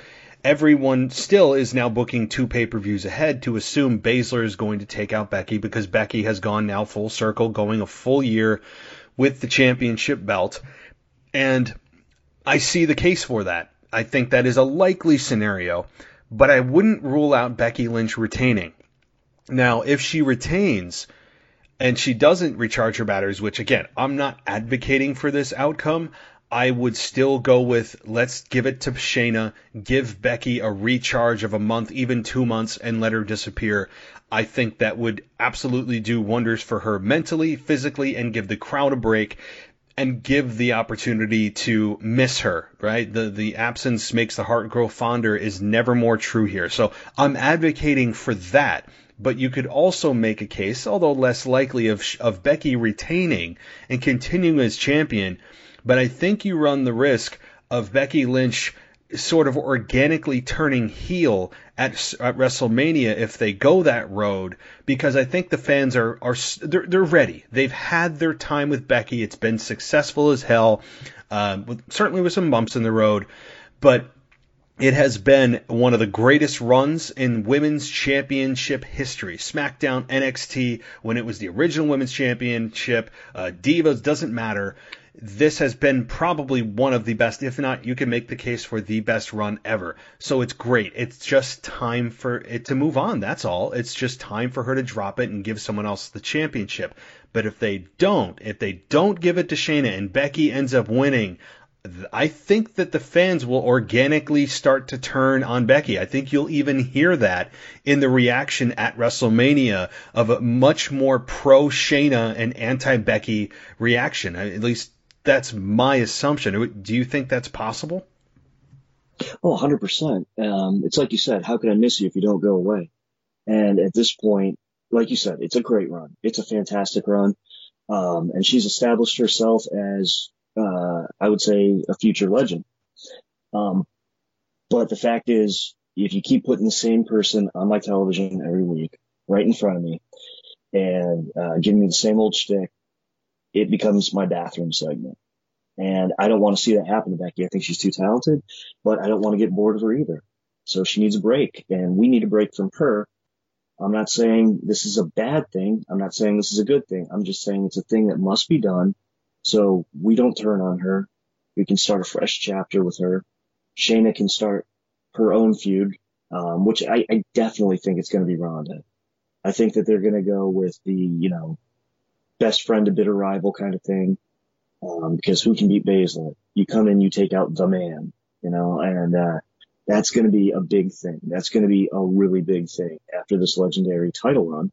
everyone still is now booking two pay-per-views ahead to assume Baszler is going to take out Becky because Becky has gone now full circle, going a full year with the championship belt. And I see the case for that. I think that is a likely scenario, but I wouldn't rule out Becky Lynch retaining. Now, if she retains and she doesn't recharge her batteries, which again, I'm not advocating for this outcome, I would still go with let's give it to Shayna, give Becky a recharge of a month, even two months, and let her disappear. I think that would absolutely do wonders for her mentally, physically, and give the crowd a break and give the opportunity to miss her, right? The the absence makes the heart grow fonder is never more true here. So I'm advocating for that. But you could also make a case, although less likely, of of Becky retaining and continuing as champion. But I think you run the risk of Becky Lynch sort of organically turning heel at, at WrestleMania if they go that road, because I think the fans are are they're, they're ready. They've had their time with Becky. It's been successful as hell, uh, with, certainly with some bumps in the road, but it has been one of the greatest runs in women's championship history. SmackDown, N X T, when it was the original women's championship, uh, Divas, doesn't matter. This has been probably one of the best, if not, you can make the case for the best run ever. So it's great. It's just time for it to move on. That's all. It's just time for her to drop it and give someone else the championship. But if they don't, if they don't give it to Shayna and Becky ends up winning, I think that the fans will organically start to turn on Becky. I think you'll even hear that in the reaction at WrestleMania of a much more pro-Shayna and anti-Becky reaction. At least that's my assumption. Do you think that's possible? Oh, one hundred percent. Um, it's like you said, how can I miss you if you don't go away? And at this point, like you said, it's a great run. It's a fantastic run. Um, and she's established herself as Uh, I would say a future legend. Um, but the fact is, if you keep putting the same person on my television every week, right in front of me, and uh, giving me the same old shtick, it becomes my bathroom segment. And I don't want to see that happen to Becky. I think she's too talented, but I don't want to get bored of her either. So she needs a break, and we need a break from her. I'm not saying this is a bad thing. I'm not saying this is a good thing. I'm just saying it's a thing that must be done. So we don't turn on her. We can start a fresh chapter with her. Shayna can start her own feud, um, which I, I definitely think it's going to be Ronda. I think that they're going to go with the, you know, best friend to bitter rival kind of thing, um, because who can beat Baszler? You come in, you take out the man, you know, and uh, that's going to be a big thing. That's going to be a really big thing after this legendary title run.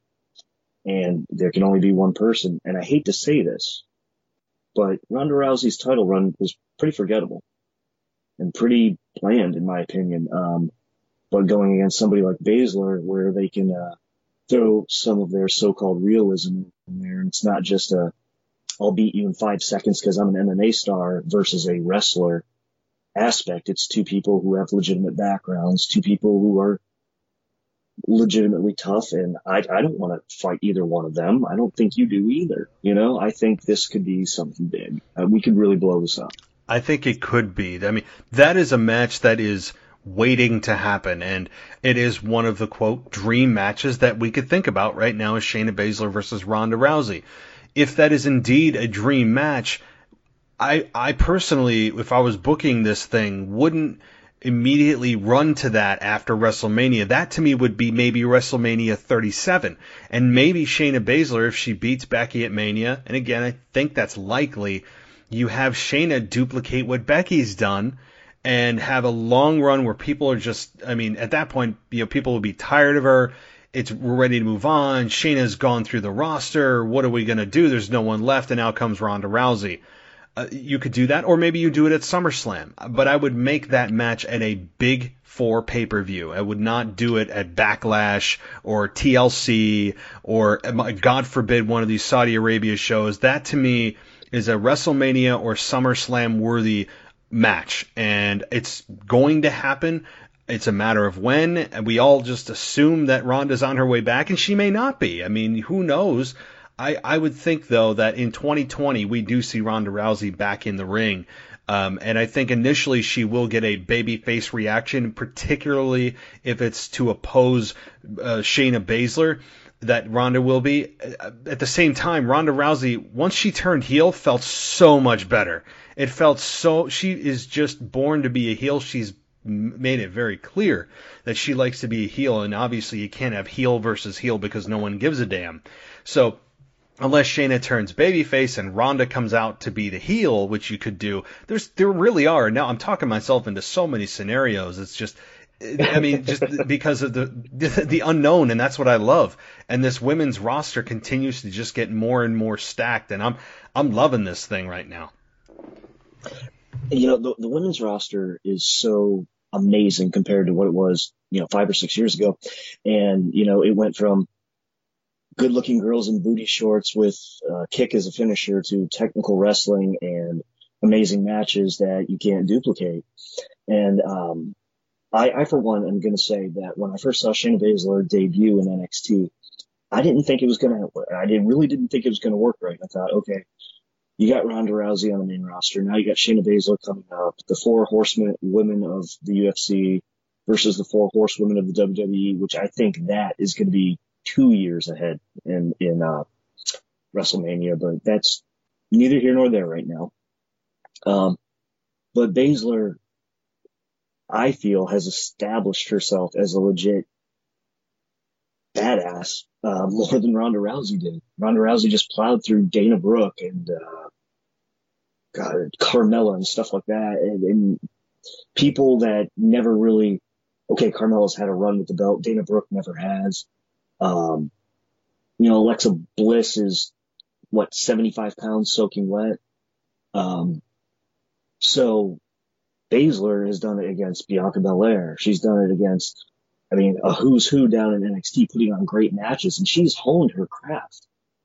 And there can only be one person. And I hate to say this, but Ronda Rousey's title run was pretty forgettable and pretty bland, in my opinion. Um, but going against somebody like Baszler, where they can uh, throw some of their so-called realism in there, and it's not just a, I'll beat you in five seconds because I'm an M M A star versus a wrestler aspect. It's two people who have legitimate backgrounds, two people who are legitimately tough, and I, I don't want to fight either one of them. I don't think you do either. You know, I think this could be something big. Uh, we could really blow this up. I think it could be. I mean, that is a match that is waiting to happen, and it is one of the, quote, dream matches that we could think about right now is Shayna Baszler versus Ronda Rousey. If that is indeed a dream match, I, I personally, if I was booking this thing, wouldn't immediately run to that after WrestleMania. That to me would be maybe WrestleMania thirty-seven. And maybe Shayna Baszler, if she beats Becky at Mania, and again, I think that's likely, you have Shayna duplicate what Becky's done and have a long run where people are just, I mean, at that point, you know, people will be tired of her. It's, we're ready to move on. Shayna's gone through the roster. What are we going to do? There's no one left, and now comes Ronda Rousey. Uh, you could do that, or maybe you do it at SummerSlam. But I would make that match at a big four pay-per-view. I would not do it at Backlash or T L C or, God forbid, one of these Saudi Arabia shows. That, to me, is a WrestleMania or SummerSlam worthy match, and it's going to happen. It's a matter of when, and we all just assume that Ronda's on her way back, and she may not be. I mean, who knows? I, I would think, though, that in twenty twenty, we do see Ronda Rousey back in the ring. Um, and I think initially she will get a babyface reaction, particularly if it's to oppose uh, Shayna Baszler, that Ronda will be. At the same time, Ronda Rousey, once she turned heel, felt so much better. It felt so, she is just born to be a heel. She's made it very clear that she likes to be a heel, and obviously you can't have heel versus heel because no one gives a damn. So unless Shayna turns babyface and Ronda comes out to be the heel, which you could do, there's there really are. Now I'm talking myself into so many scenarios. It's just, I mean, just because of the the unknown, and that's what I love. And this women's roster continues to just get more and more stacked, and I'm I'm loving this thing right now. You know, the, the women's roster is so amazing compared to what it was, you know, five or six years ago. And, you know, it went from good looking girls in booty shorts with uh, kick as a finisher to technical wrestling and amazing matches that you can't duplicate. And, um, I, I for one, am going to say that when I first saw Shayna Baszler debut in N X T, I didn't think it was going to, I didn't, really didn't think it was going to work right. I thought, okay, you got Ronda Rousey on the main roster. Now you got Shayna Baszler coming up. The four horsemen women of the U F C versus the four horsewomen of the W W E, which I think that is going to be two years ahead in, in, uh, WrestleMania, but that's neither here nor there right now. Um, but Baszler, I feel, has established herself as a legit badass, uh, more than Ronda Rousey did. Ronda Rousey just plowed through Dana Brooke and, uh, God, Carmella and stuff like that. And, and people that never really, okay, Carmella's had a run with the belt. Dana Brooke never has. Um, you know, Alexa Bliss is what, seventy-five pounds soaking wet. Um, so Baszler has done it against Bianca Belair. She's done it against, I mean, a who's who down in N X T, putting on great matches, and she's honed her craft.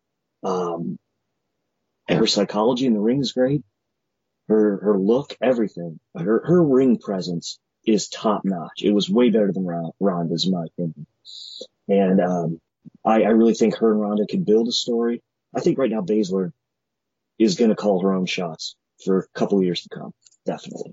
Um, and her psychology in the ring is great. Her, her look, everything. Her, her ring presence is top notch. It was way better than Ronda's, in my opinion. And, um, I, I really think her and Ronda can build a story. I think right now Baszler is going to call her own shots for a couple of years to come. Definitely.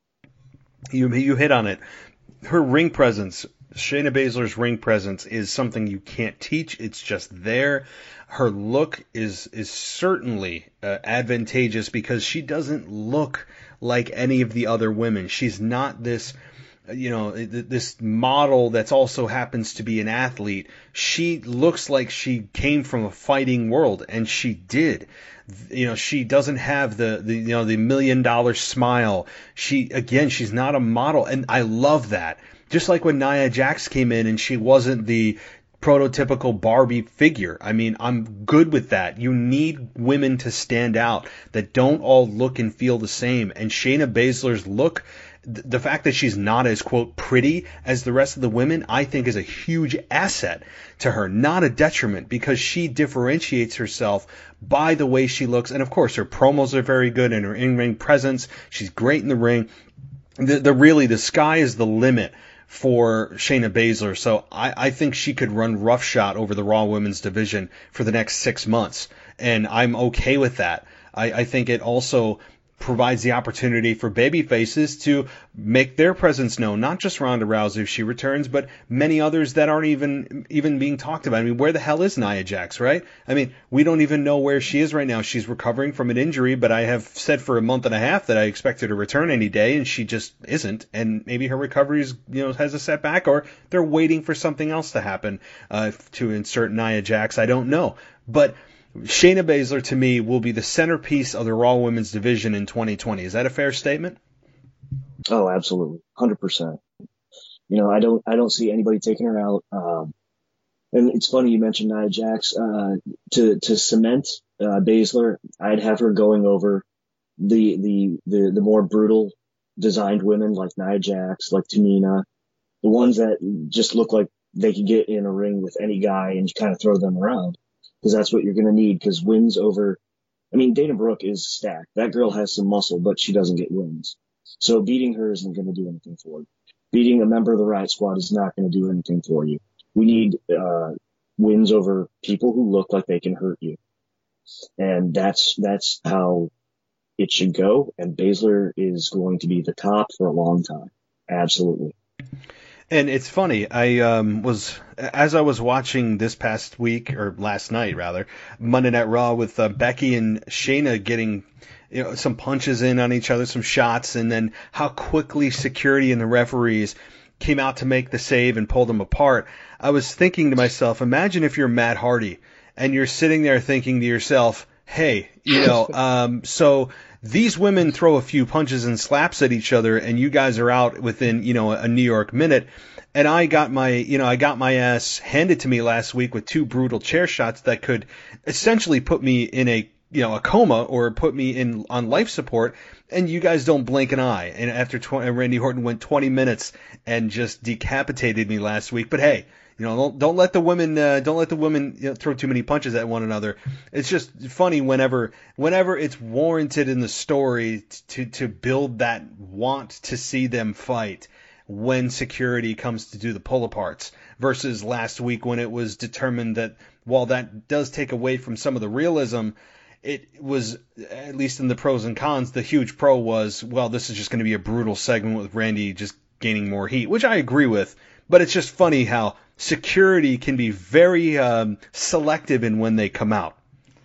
You, you hit on it. Her ring presence, Shayna Baszler's ring presence, is something you can't teach. It's just there. Her look is is certainly uh, advantageous because she doesn't look like any of the other women. She's not this, you know, this model that's also happens to be an athlete. She looks like she came from a fighting world, and she did. You know, she doesn't have the, the you know, the million dollar smile. She, again, she's not a model, and I love that. Just like when Nia Jax came in and she wasn't the prototypical Barbie figure. I mean, I'm good with that. You need women to stand out that don't all look and feel the same. And Shayna Baszler's look, the fact that she's not as, quote, pretty as the rest of the women, I think is a huge asset to her, not a detriment, because she differentiates herself by the way she looks. And of course, her promos are very good, and her in-ring presence, she's great in the ring. The, the really, the sky is the limit for Shayna Baszler. So I, I think she could run roughshod over the Raw Women's division for the next six months. And I'm okay with that. I, I think it also provides the opportunity for babyfaces to make their presence known. Not just Ronda Rousey if she returns, but many others that aren't even even being talked about. I mean, where the hell is Nia Jax, right? I mean, we don't even know where she is right now. She's recovering from an injury, but I have said for a month and a half that I expect her to return any day, and she just isn't. And maybe her recovery is, you know, has a setback, or they're waiting for something else to happen uh, to insert Nia Jax. I don't know. But Shayna Baszler, to me, will be the centerpiece of the Raw Women's division in twenty twenty. Is that a fair statement? Oh, absolutely. one hundred percent. You know, I don't, I don't see anybody taking her out. Um, and it's funny you mentioned Nia Jax. Uh, to, to cement, uh, Baszler, I'd have her going over the, the, the, the more brutal designed women like Nia Jax, like Tamina, the ones that just look like they could get in a ring with any guy and kind of throw them around. Because that's what you're going to need, because wins over, I mean, Dana Brooke is stacked. That girl has some muscle, but she doesn't get wins. So beating her isn't going to do anything for you. Beating a member of the Riot Squad is not going to do anything for you. We need uh wins over people who look like they can hurt you. And that's, that's how it should go, and Baszler is going to be the top for a long time. Absolutely. And it's funny, I um, was, as I was watching this past week, or last night rather, Monday Night Raw with uh, Becky and Shayna getting, you know, some punches in on each other, some shots, and then how quickly security and the referees came out to make the save and pull them apart. I was thinking to myself, imagine if you're Matt Hardy and you're sitting there thinking to yourself, hey, you know, um, so these women throw a few punches and slaps at each other, and you guys are out within, you know, a New York minute. And I got my, you know, I got my ass handed to me last week with two brutal chair shots that could essentially put me in a, you know, a coma or put me in on life support. And you guys don't blink an eye. And after twenty, Randy Orton went twenty minutes and just decapitated me last week. But hey, you know, don't, don't let the women, uh, don't let the women, you know, throw too many punches at one another. It's just funny whenever, whenever it's warranted in the story to, to build that want to see them fight when security comes to do the pull aparts versus last week when it was determined that while that does take away from some of the realism, it was, at least in the pros and cons, the huge pro was, well, this is just going to be a brutal segment with Randy just gaining more heat, which I agree with. But it's just funny how security can be very um, selective in when they come out.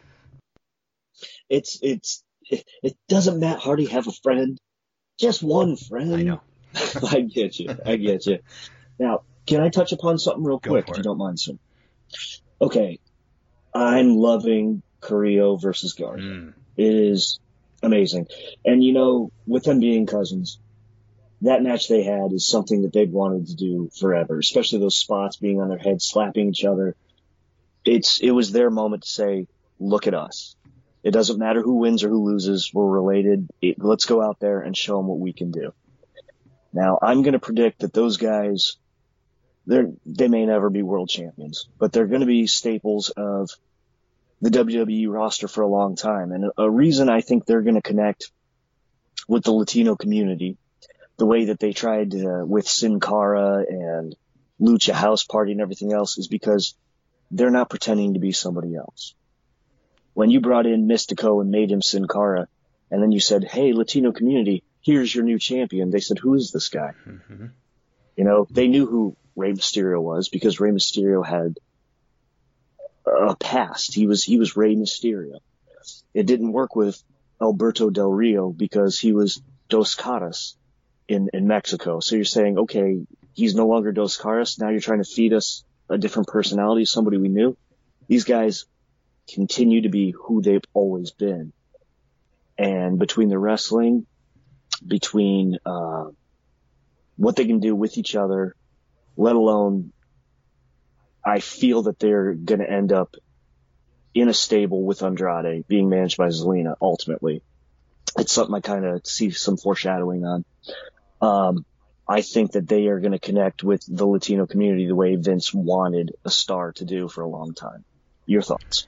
It's it's it, it doesn't Matt Hardy have a friend? Just one friend. I know. I get you. I get you. Now, can I touch upon something real Go quick, for if you it. don't mind, sir? Okay, I'm loving Carrillo versus Garza. Mm. It is amazing, and you know, with them being cousins, that match they had is something that they've wanted to do forever, especially those spots being on their heads, slapping each other. It's, it was their moment to say, look at us. It doesn't matter who wins or who loses. We're related. It, let's go out there and show them what we can do. Now, I'm going to predict that those guys, they're, they may never be world champions, but they're going to be staples of the W W E roster for a long time. And a, a reason I think they're going to connect with the Latino community the way that they tried uh, with Sin Cara and Lucha House Party and everything else is because they're not pretending to be somebody else. When you brought in Mystico and made him Sin Cara, and then you said, hey, Latino community, here's your new champion, they said, who is this guy? Mm-hmm. You know, they knew who Rey Mysterio was because Rey Mysterio had a past. He was, he was Rey Mysterio. It didn't work with Alberto Del Rio because he was Dos Caras in, in Mexico. So you're saying, okay, he's no longer Dos Caras. Now you're trying to feed us a different personality, somebody we knew. These guys continue to be who they've always been. And between the wrestling, between, uh, what they can do with each other, let alone, I feel that they're going to end up in a stable with Andrade being managed by Zelina ultimately. It's something I kind of see some foreshadowing on. Um, I think that they are going to connect with the Latino community the way Vince wanted a star to do for a long time. Your thoughts?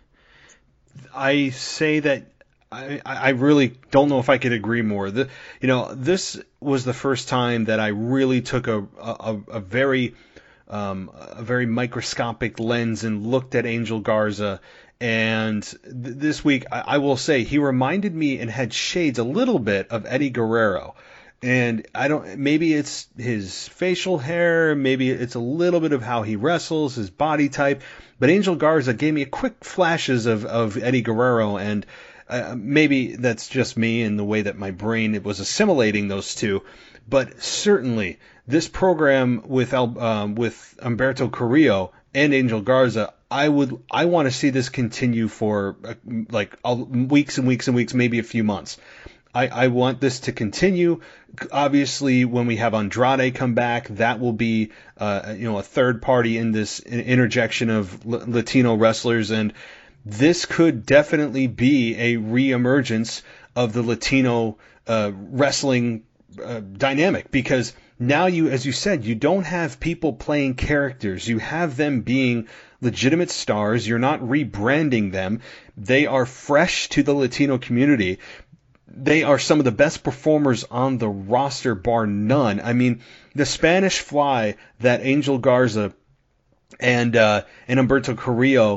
I say that I, I really don't know if I could agree more. The, you know, this was the first time that I really took a, a, a very um, a very microscopic lens and looked at Angel Garza. And th- this week, I, I will say, he reminded me and had shades a little bit of Eddie Guerrero. And I don't, maybe it's his facial hair, maybe it's a little bit of how he wrestles, his body type. But Angel Garza gave me quick flashes of, of Eddie Guerrero, and uh, maybe that's just me and the way that my brain it was assimilating those two. But certainly, this program with um, with Humberto Carrillo and Angel Garza, I would I want to see this continue for uh, like uh, weeks and weeks and weeks, maybe a few months. I, I want this to continue. Obviously, when we have Andrade come back, that will be uh, you know a third party in this interjection of L- Latino wrestlers, and this could definitely be a reemergence of the Latino uh, wrestling uh, dynamic, because now you, as you said, you don't have people playing characters. You have them being legitimate stars. You're not rebranding them. They are fresh to the Latino community. They are some of the best performers on the roster, bar none. I mean, the Spanish Fly that Angel Garza and uh, and Humberto Carrillo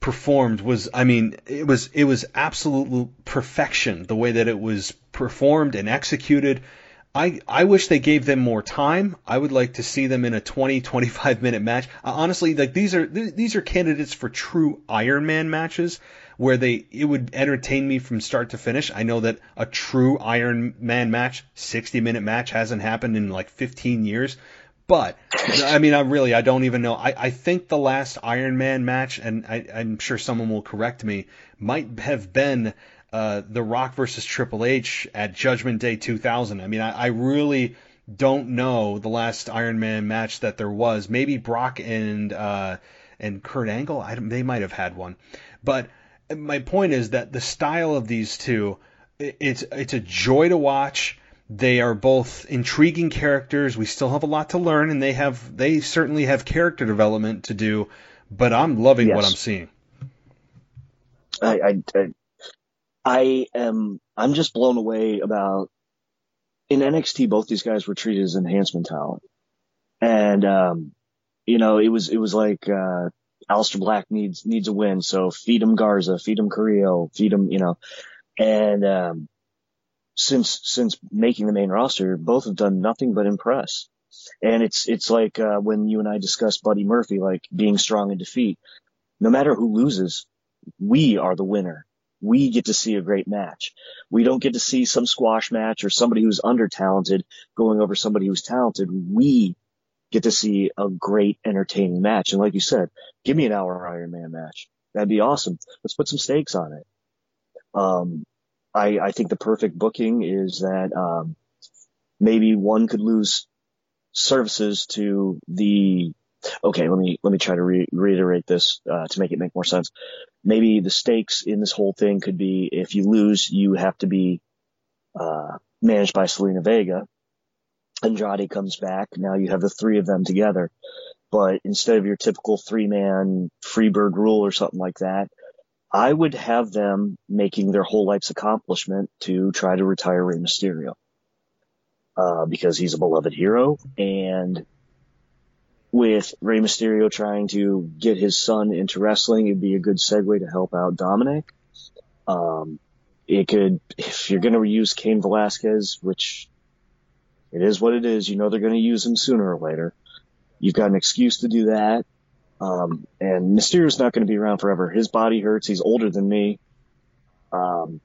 performed was, I mean, it was it was absolute perfection, the way that it was performed and executed. I, I wish they gave them more time. I would like to see them in a twenty, twenty-five minute match. Uh, honestly, like these are these are candidates for true Iron Man matches where they it would entertain me from start to finish. I know that a true Iron Man match, sixty minute match, hasn't happened in like fifteen years. But, I mean, I really, I don't even know. I, I think the last Iron Man match, and I, I'm sure someone will correct me, might have been uh, The Rock versus Triple H at Judgment Day two thousand. I mean, I, I really don't know the last Iron Man match that there was. Maybe Brock and uh, and Kurt Angle, I, they might have had one. But my point is that the style of these two, it, it's it's a joy to watch. They are both intriguing characters. We still have a lot to learn, and they have they certainly have character development to do. But I'm loving yes. what I'm seeing. I, I, I I am I'm just blown away about in N X T. Both these guys were treated as enhancement talent, and um, you know it was it was like uh, Aleister Black needs needs a win, so feed him Garza, feed him Carrillo, feed him you know, and um, since since making the main roster, both have done nothing but impress. And it's it's like uh, when you and I discussed Buddy Murphy, like being strong in defeat. No matter who loses, we are the winner. We get to see a great match. We don't get to see some squash match or somebody who's under-talented going over somebody who's talented. We get to see a great, entertaining match. And like you said, give me an hour Iron Man match. That'd be awesome. Let's put some stakes on it. Um, I, I think the perfect booking is that um, maybe one could lose services to the. Okay, let me let me try to re- reiterate this uh, to make it make more sense. Maybe the stakes in this whole thing could be if you lose, you have to be uh, managed by Selena Vega. Andrade comes back. Now you have the three of them together. But instead of your typical three-man Freebird rule or something like that, I would have them making their whole life's accomplishment to try to retire Rey Mysterio. Uh, because he's a beloved hero, and with Rey Mysterio trying to get his son into wrestling, it'd be a good segue to help out Dominic. Um, it could, if you're going to use Cain Velasquez, which it is what it is, you know they're going to use him sooner or later. You've got an excuse to do that. Um, and Mysterio's not going to be around forever. His body hurts. He's older than me. Um,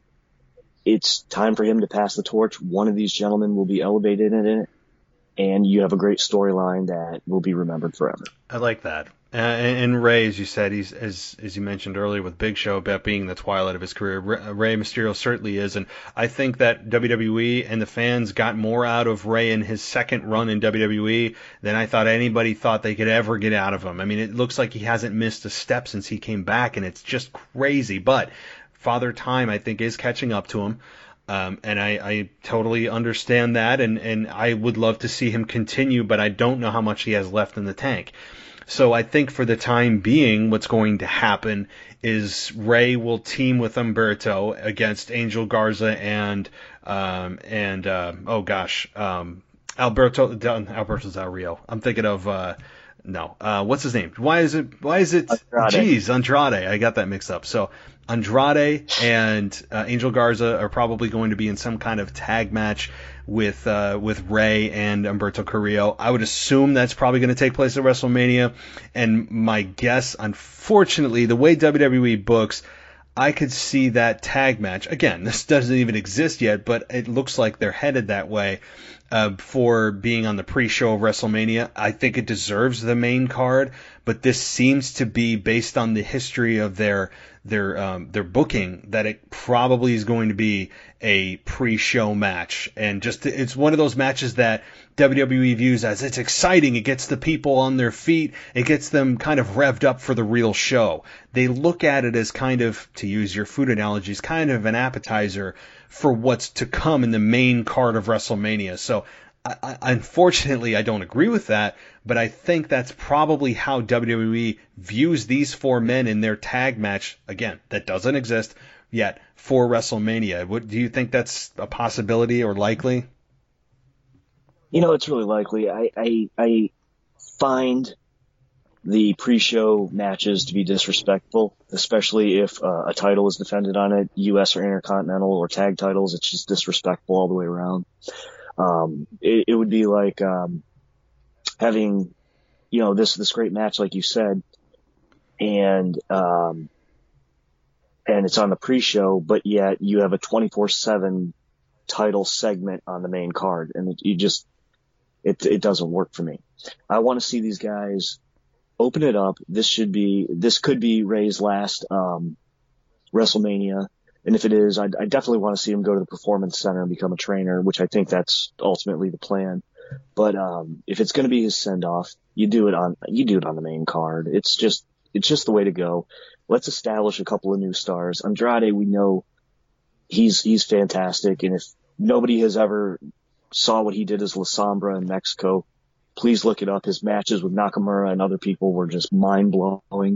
it's time for him to pass the torch. One of these gentlemen will be elevated in it, and you have a great storyline that will be remembered forever. I like that. Uh, and, and Rey, as you said, he's as as you mentioned earlier with Big Show about being the twilight of his career. Rey Mysterio certainly is, and I think that W W E and the fans got more out of Rey in his second run in W W E than I thought anybody thought they could ever get out of him. I mean, it looks like he hasn't missed a step since he came back, and it's just crazy. But Father Time, I think, is catching up to him. Um, and I, I totally understand that, and, and I would love to see him continue, but I don't know how much he has left in the tank. So I think for the time being, what's going to happen is Rey will team with Humberto against Angel Garza and um, and uh, oh gosh, um, Alberto Alberto Del Rio. I'm thinking of uh, no, uh, what's his name? Why is it? Why is it? Andrade. Geez, Andrade. I got that mixed up. So Andrade and uh, Angel Garza are probably going to be in some kind of tag match with uh, with Rey and Humberto Carrillo. I would assume that's probably going to take place at WrestleMania. And my guess, unfortunately, the way W W E books, I could see that tag match. Again, this doesn't even exist yet, but it looks like they're headed that way uh, for being on the pre-show of WrestleMania. I think it deserves the main card, but this seems to be based on the history of their their um, their booking that it probably is going to be a pre-show match, and just it's one of those matches that W W E views as it's exciting. It gets the people on their feet. It gets them kind of revved up for the real show. They look at it as kind of, to use your food analogies, kind of an appetizer for what's to come in the main card of WrestleMania. So I, I, unfortunately, I don't agree with that, but I think that's probably how W W E views these four men in their tag match, again, that doesn't exist yet, for WrestleMania. What, do you think that's a possibility or likely? You know, it's really likely. I, I, I find the pre-show matches to be disrespectful, especially if uh, a title is defended on it, U S or Intercontinental or tag titles. It's just disrespectful all the way around. Um, it, it would be like um, having, you know, this this great match, like you said, and um, and it's on the pre-show, but yet you have a twenty-four seven title segment on the main card, and it, you just it it doesn't work for me. I want to see these guys open it up. This should be, this could be Ray's last, um, WrestleMania. And if it is, I, I definitely want to see him go to the Performance Center and become a trainer, which I think that's ultimately the plan. But, um, if it's going to be his send off, you do it on, you do it on the main card. It's just, it's just the way to go. Let's establish a couple of new stars. Andrade, we know he's, he's fantastic. And if nobody has ever saw what he did as La Sombra in Mexico, please look it up. His matches with Nakamura and other people were just mind-blowing.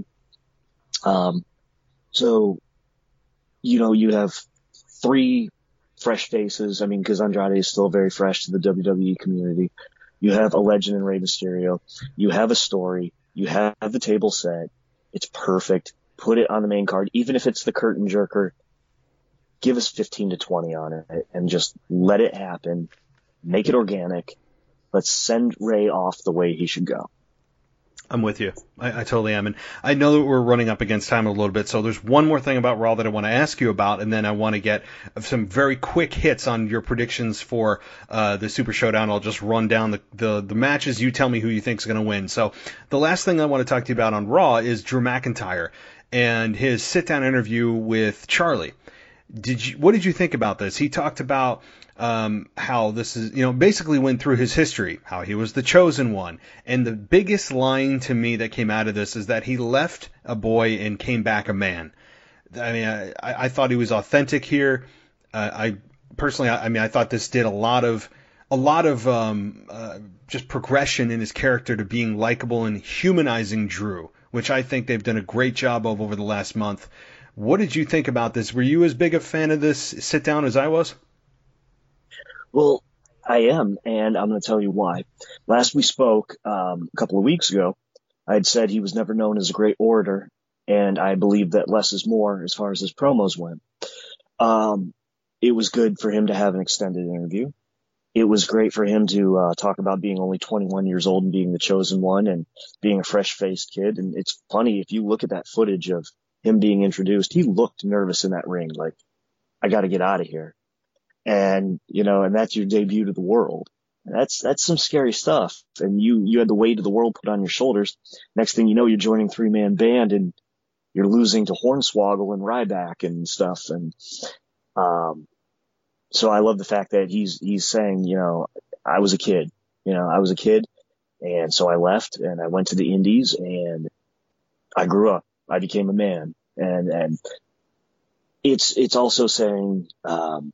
Um, so, you know, you have three fresh faces. I mean, because Andrade is still very fresh to the W W E community. You have a legend in Rey Mysterio. You have a story. You have the table set. It's perfect. Put it on the main card. Even if it's the curtain jerker, give us fifteen to twenty on it and just let it happen. Make it organic. Let's send Ray off the way he should go. I'm with you. I, I totally am. And I know that we're running up against time a little bit, so there's one more thing about Raw that I want to ask you about, and then I want to get some very quick hits on your predictions for uh, the Super Showdown. I'll just run down the, the, the matches. You tell me who you think is going to win. So the last thing I want to talk to you about on Raw is Drew McIntyre and his sit-down interview with Charlie. Did you, what did you think about this? He talked about um, how this is, you know, basically went through his history, how he was the chosen one. And the biggest line to me that came out of this is that he left a boy and came back a man. I mean, I, I thought he was authentic here. Uh, I personally, I, I mean, I thought this did a lot of, a lot of um, uh, just progression in his character to being likable and humanizing Drew, which I think they've done a great job of over the last month. What did you think about this? Were you as big a fan of this sit down as I was? Well, I am, and I'm going to tell you why. Last we spoke, um, a couple of weeks ago, I had said he was never known as a great orator, and I believe that less is more as far as his promos went. Um, it was good for him to have an extended interview. It was great for him to uh, talk about being only twenty-one years old and being the chosen one and being a fresh-faced kid. And it's funny, if you look at that footage of him being introduced, he looked nervous in that ring, like, I got to get out of here. And, you know, and that's your debut to the world. That's, that's some scary stuff. And you, you had the weight of the world put on your shoulders. Next thing you know, you're joining three-man band and you're losing to Hornswoggle and Ryback and stuff. And, um, so I love the fact that he's, he's saying, you know, I was a kid, you know, I was a kid. And so I left and I went to the Indies and I grew up. I became a man. And, and it's, it's also saying, um,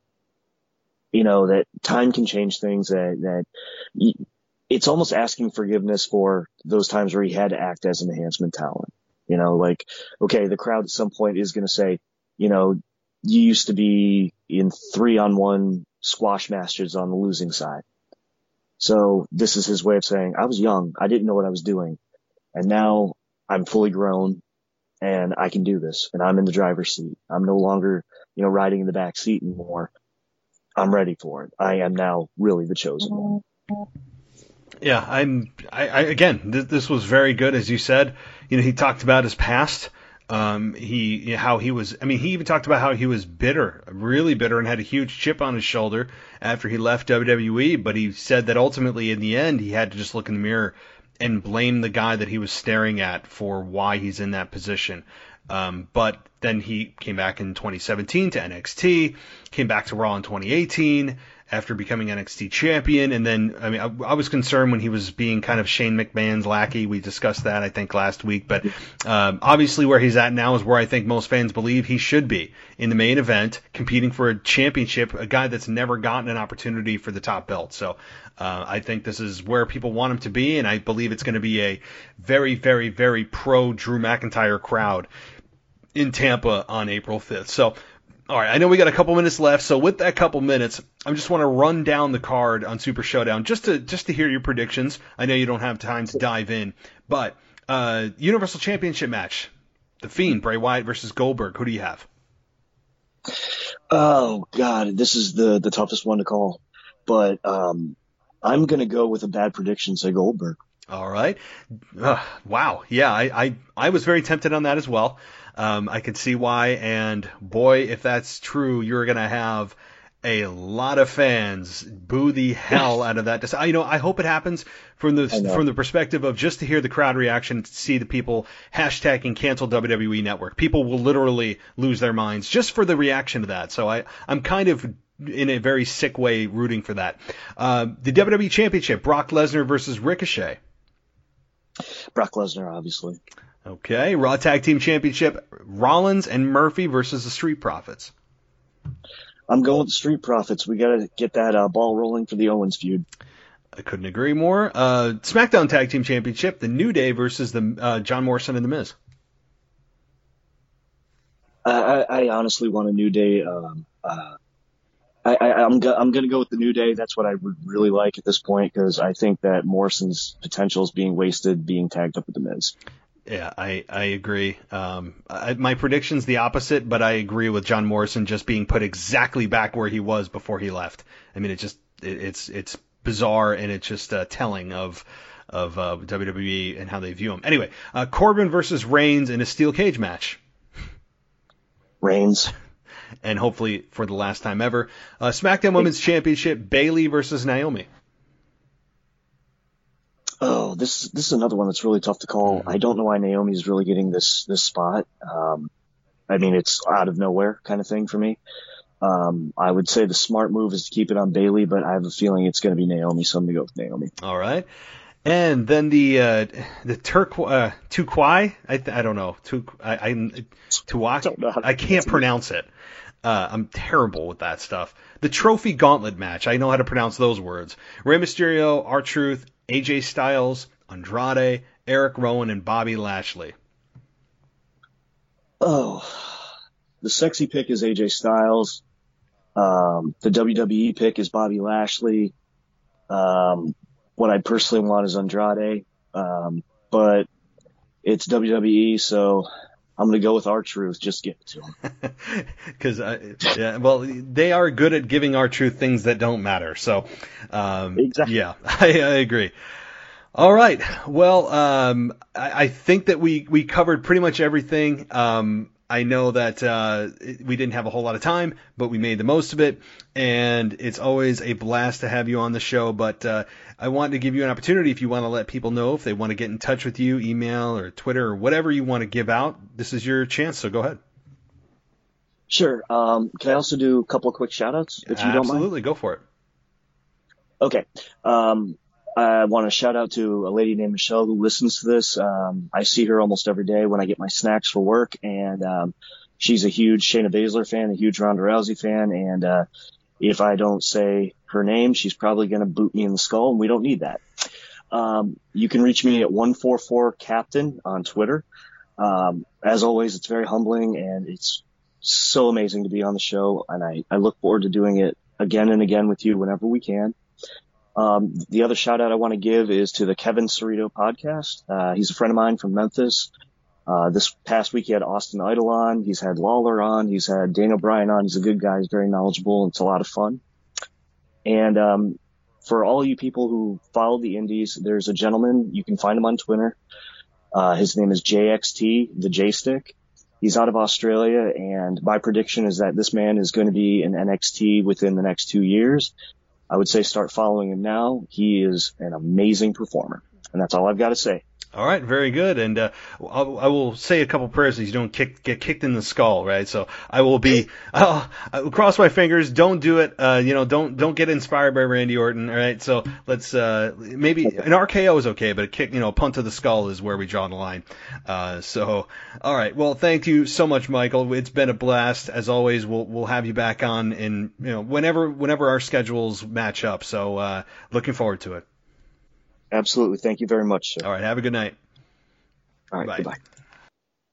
you know, that time can change things, that, that it's almost asking forgiveness for those times where he had to act as an enhancement talent. You know, like, okay, the crowd at some point is going to say, you know, you used to be in three on one squash masters on the losing side. So this is his way of saying, I was young. I didn't know what I was doing. And now I'm fully grown and I can do this. And I'm in the driver's seat. I'm no longer, you know, riding in the back seat anymore. I'm ready for it. I am now really the chosen one. Yeah, I'm. I, I again, this, this was very good, as you said. You know, he talked about his past. Um, he how he was. I mean, he even talked about how he was bitter, really bitter, and had a huge chip on his shoulder after he left W W E. But he said that ultimately, in the end, he had to just look in the mirror and blame the guy that he was staring at for why he's in that position. Um, but then he came back in twenty seventeen to N X T, came back to Raw in twenty eighteen after becoming N X T champion. And then, I mean, I, I was concerned when he was being kind of Shane McMahon's lackey. We discussed that, I think, last week. But um, obviously where he's at now is where I think most fans believe he should be, in the main event, competing for a championship, a guy that's never gotten an opportunity for the top belt. So uh, I think this is where people want him to be, and I believe it's going to be a very, very, very pro Drew McIntyre crowd in Tampa on April fifth. So, all right, I know we got a couple minutes left, so with that couple minutes, I just want to run down the card on Super Showdown just to just to hear your predictions. I know you don't have time to dive in, but Uh, Universal Championship match. The Fiend, Bray Wyatt versus Goldberg. Who do you have? Oh God, this is the, the toughest one to call, but, um, I'm going to go with a bad prediction, say Goldberg. All right. Uh, wow. Yeah, I, I, I was very tempted on that as well. Um, I can see why, and boy, if that's true, you're going to have a lot of fans boo the hell out of that. You know, I hope it happens from the from the perspective of just to hear the crowd reaction, to see the people hashtagging cancel W W E Network. People will literally lose their minds just for the reaction to that. So I, I'm kind of in a very sick way rooting for that. Uh, the W W E Championship, Brock Lesnar versus Ricochet. Brock Lesnar, obviously. Okay. Raw Tag Team Championship, Rollins and Murphy versus the Street Profits. I'm going with the Street Profits. We got to get that uh, ball rolling for the Owens feud. I couldn't agree more. Uh, SmackDown Tag Team Championship, The New Day versus the uh, John Morrison and The Miz. I, I honestly want a New Day. Um, uh, I, I, I'm go, I'm going to go with the New Day. That's what I would really like at this point, because I think that Morrison's potential is being wasted being tagged up with The Miz. Yeah, I, I agree. Um, I, my prediction's the opposite, but I agree with John Morrison just being put exactly back where he was before he left. I mean, it just it, it's it's bizarre, and it's just uh, telling of of uh, W W E and how they view him. Anyway, uh, Corbin versus Reigns in a steel cage match. Reigns. And hopefully for the last time ever. Uh, SmackDown Women's Championship, Bayley versus Naomi. Oh, this this is another one that's really tough to call. Mm-hmm. I don't know why Naomi's really getting this this spot. Um, I mean, it's out of nowhere kind of thing for me. Um, I would say the smart move is to keep it on Bayley, but I have a feeling it's going to be Naomi, so I'm going to go with Naomi. All right. And then the uh, the Turk uh, Tukwai, I th- I don't know, Tuk I I, Tuwak, I can't pronounce it. Uh, I'm terrible with that stuff. The Trophy Gauntlet match, I know how to pronounce those words. Rey Mysterio, R-Truth, A J Styles, Andrade, Eric Rowan, and Bobby Lashley. Oh, the sexy pick is A J Styles. Um, the W W E pick is Bobby Lashley. Um, what I personally want is Andrade. Um, but it's W W E, so I'm going to go with R-Truth. Just give it to him. Because, uh, yeah, well, they are good at giving R-Truth things that don't matter. So, um, exactly. Yeah, I, I agree. All right. Well, um, I, I think that we, we covered pretty much everything. Um, I know that uh, we didn't have a whole lot of time, but we made the most of it. And it's always a blast to have you on the show. But uh, I wanted to give you an opportunity if you want to let people know if they want to get in touch with you, email or Twitter or whatever you want to give out. This is your chance, so go ahead. Sure. Um, can I also do a couple of quick shout-outs, if you Absolutely. don't mind? Absolutely. Go for it. Okay. Um, I want to shout out to a lady named Michelle who listens to this. Um, I see her almost every day when I get my snacks for work, and um, she's a huge Shayna Baszler fan, a huge Ronda Rousey fan, and uh, if I don't say her name, she's probably going to boot me in the skull, and we don't need that. Um, you can reach me at one four four Captain on Twitter. Um, as always, it's very humbling, and it's so amazing to be on the show, and I, I look forward to doing it again and again with you whenever we can. Um, the other shout out I want to give is to the Kevin Cerrito podcast. Uh, he's a friend of mine from Memphis. Uh, this past week he had Austin Idol on. He's had Lawler on. He's had Daniel Bryan on. He's a good guy. He's very knowledgeable. It's a lot of fun. And, um, for all you people who follow the indies, there's a gentleman, you can find him on Twitter. Uh, his name is J X T, the J-Stick. He's out of Australia, and my prediction is that this man is going to be in N X T within the next two years. I would say start following him now. He is an amazing performer. And that's all I've got to say. All right, very good. And uh, I'll, I will say a couple prayers so you don't kick, get kicked in the skull, right? So I will be, I'll, I'll cross my fingers. Don't do it. Uh, you know, don't don't get inspired by Randy Orton, all right? So let's uh, maybe an R K O is okay, but a kick, you know, a punt to the skull is where we draw the line. Uh, so, all right. Well, thank you so much, Michael. It's been a blast as always. We'll we'll have you back on, in you know, whenever whenever our schedules match up. So, uh, looking forward to it. Absolutely. Thank you very much, sir. All right. Have a good night. All right. Bye. Goodbye.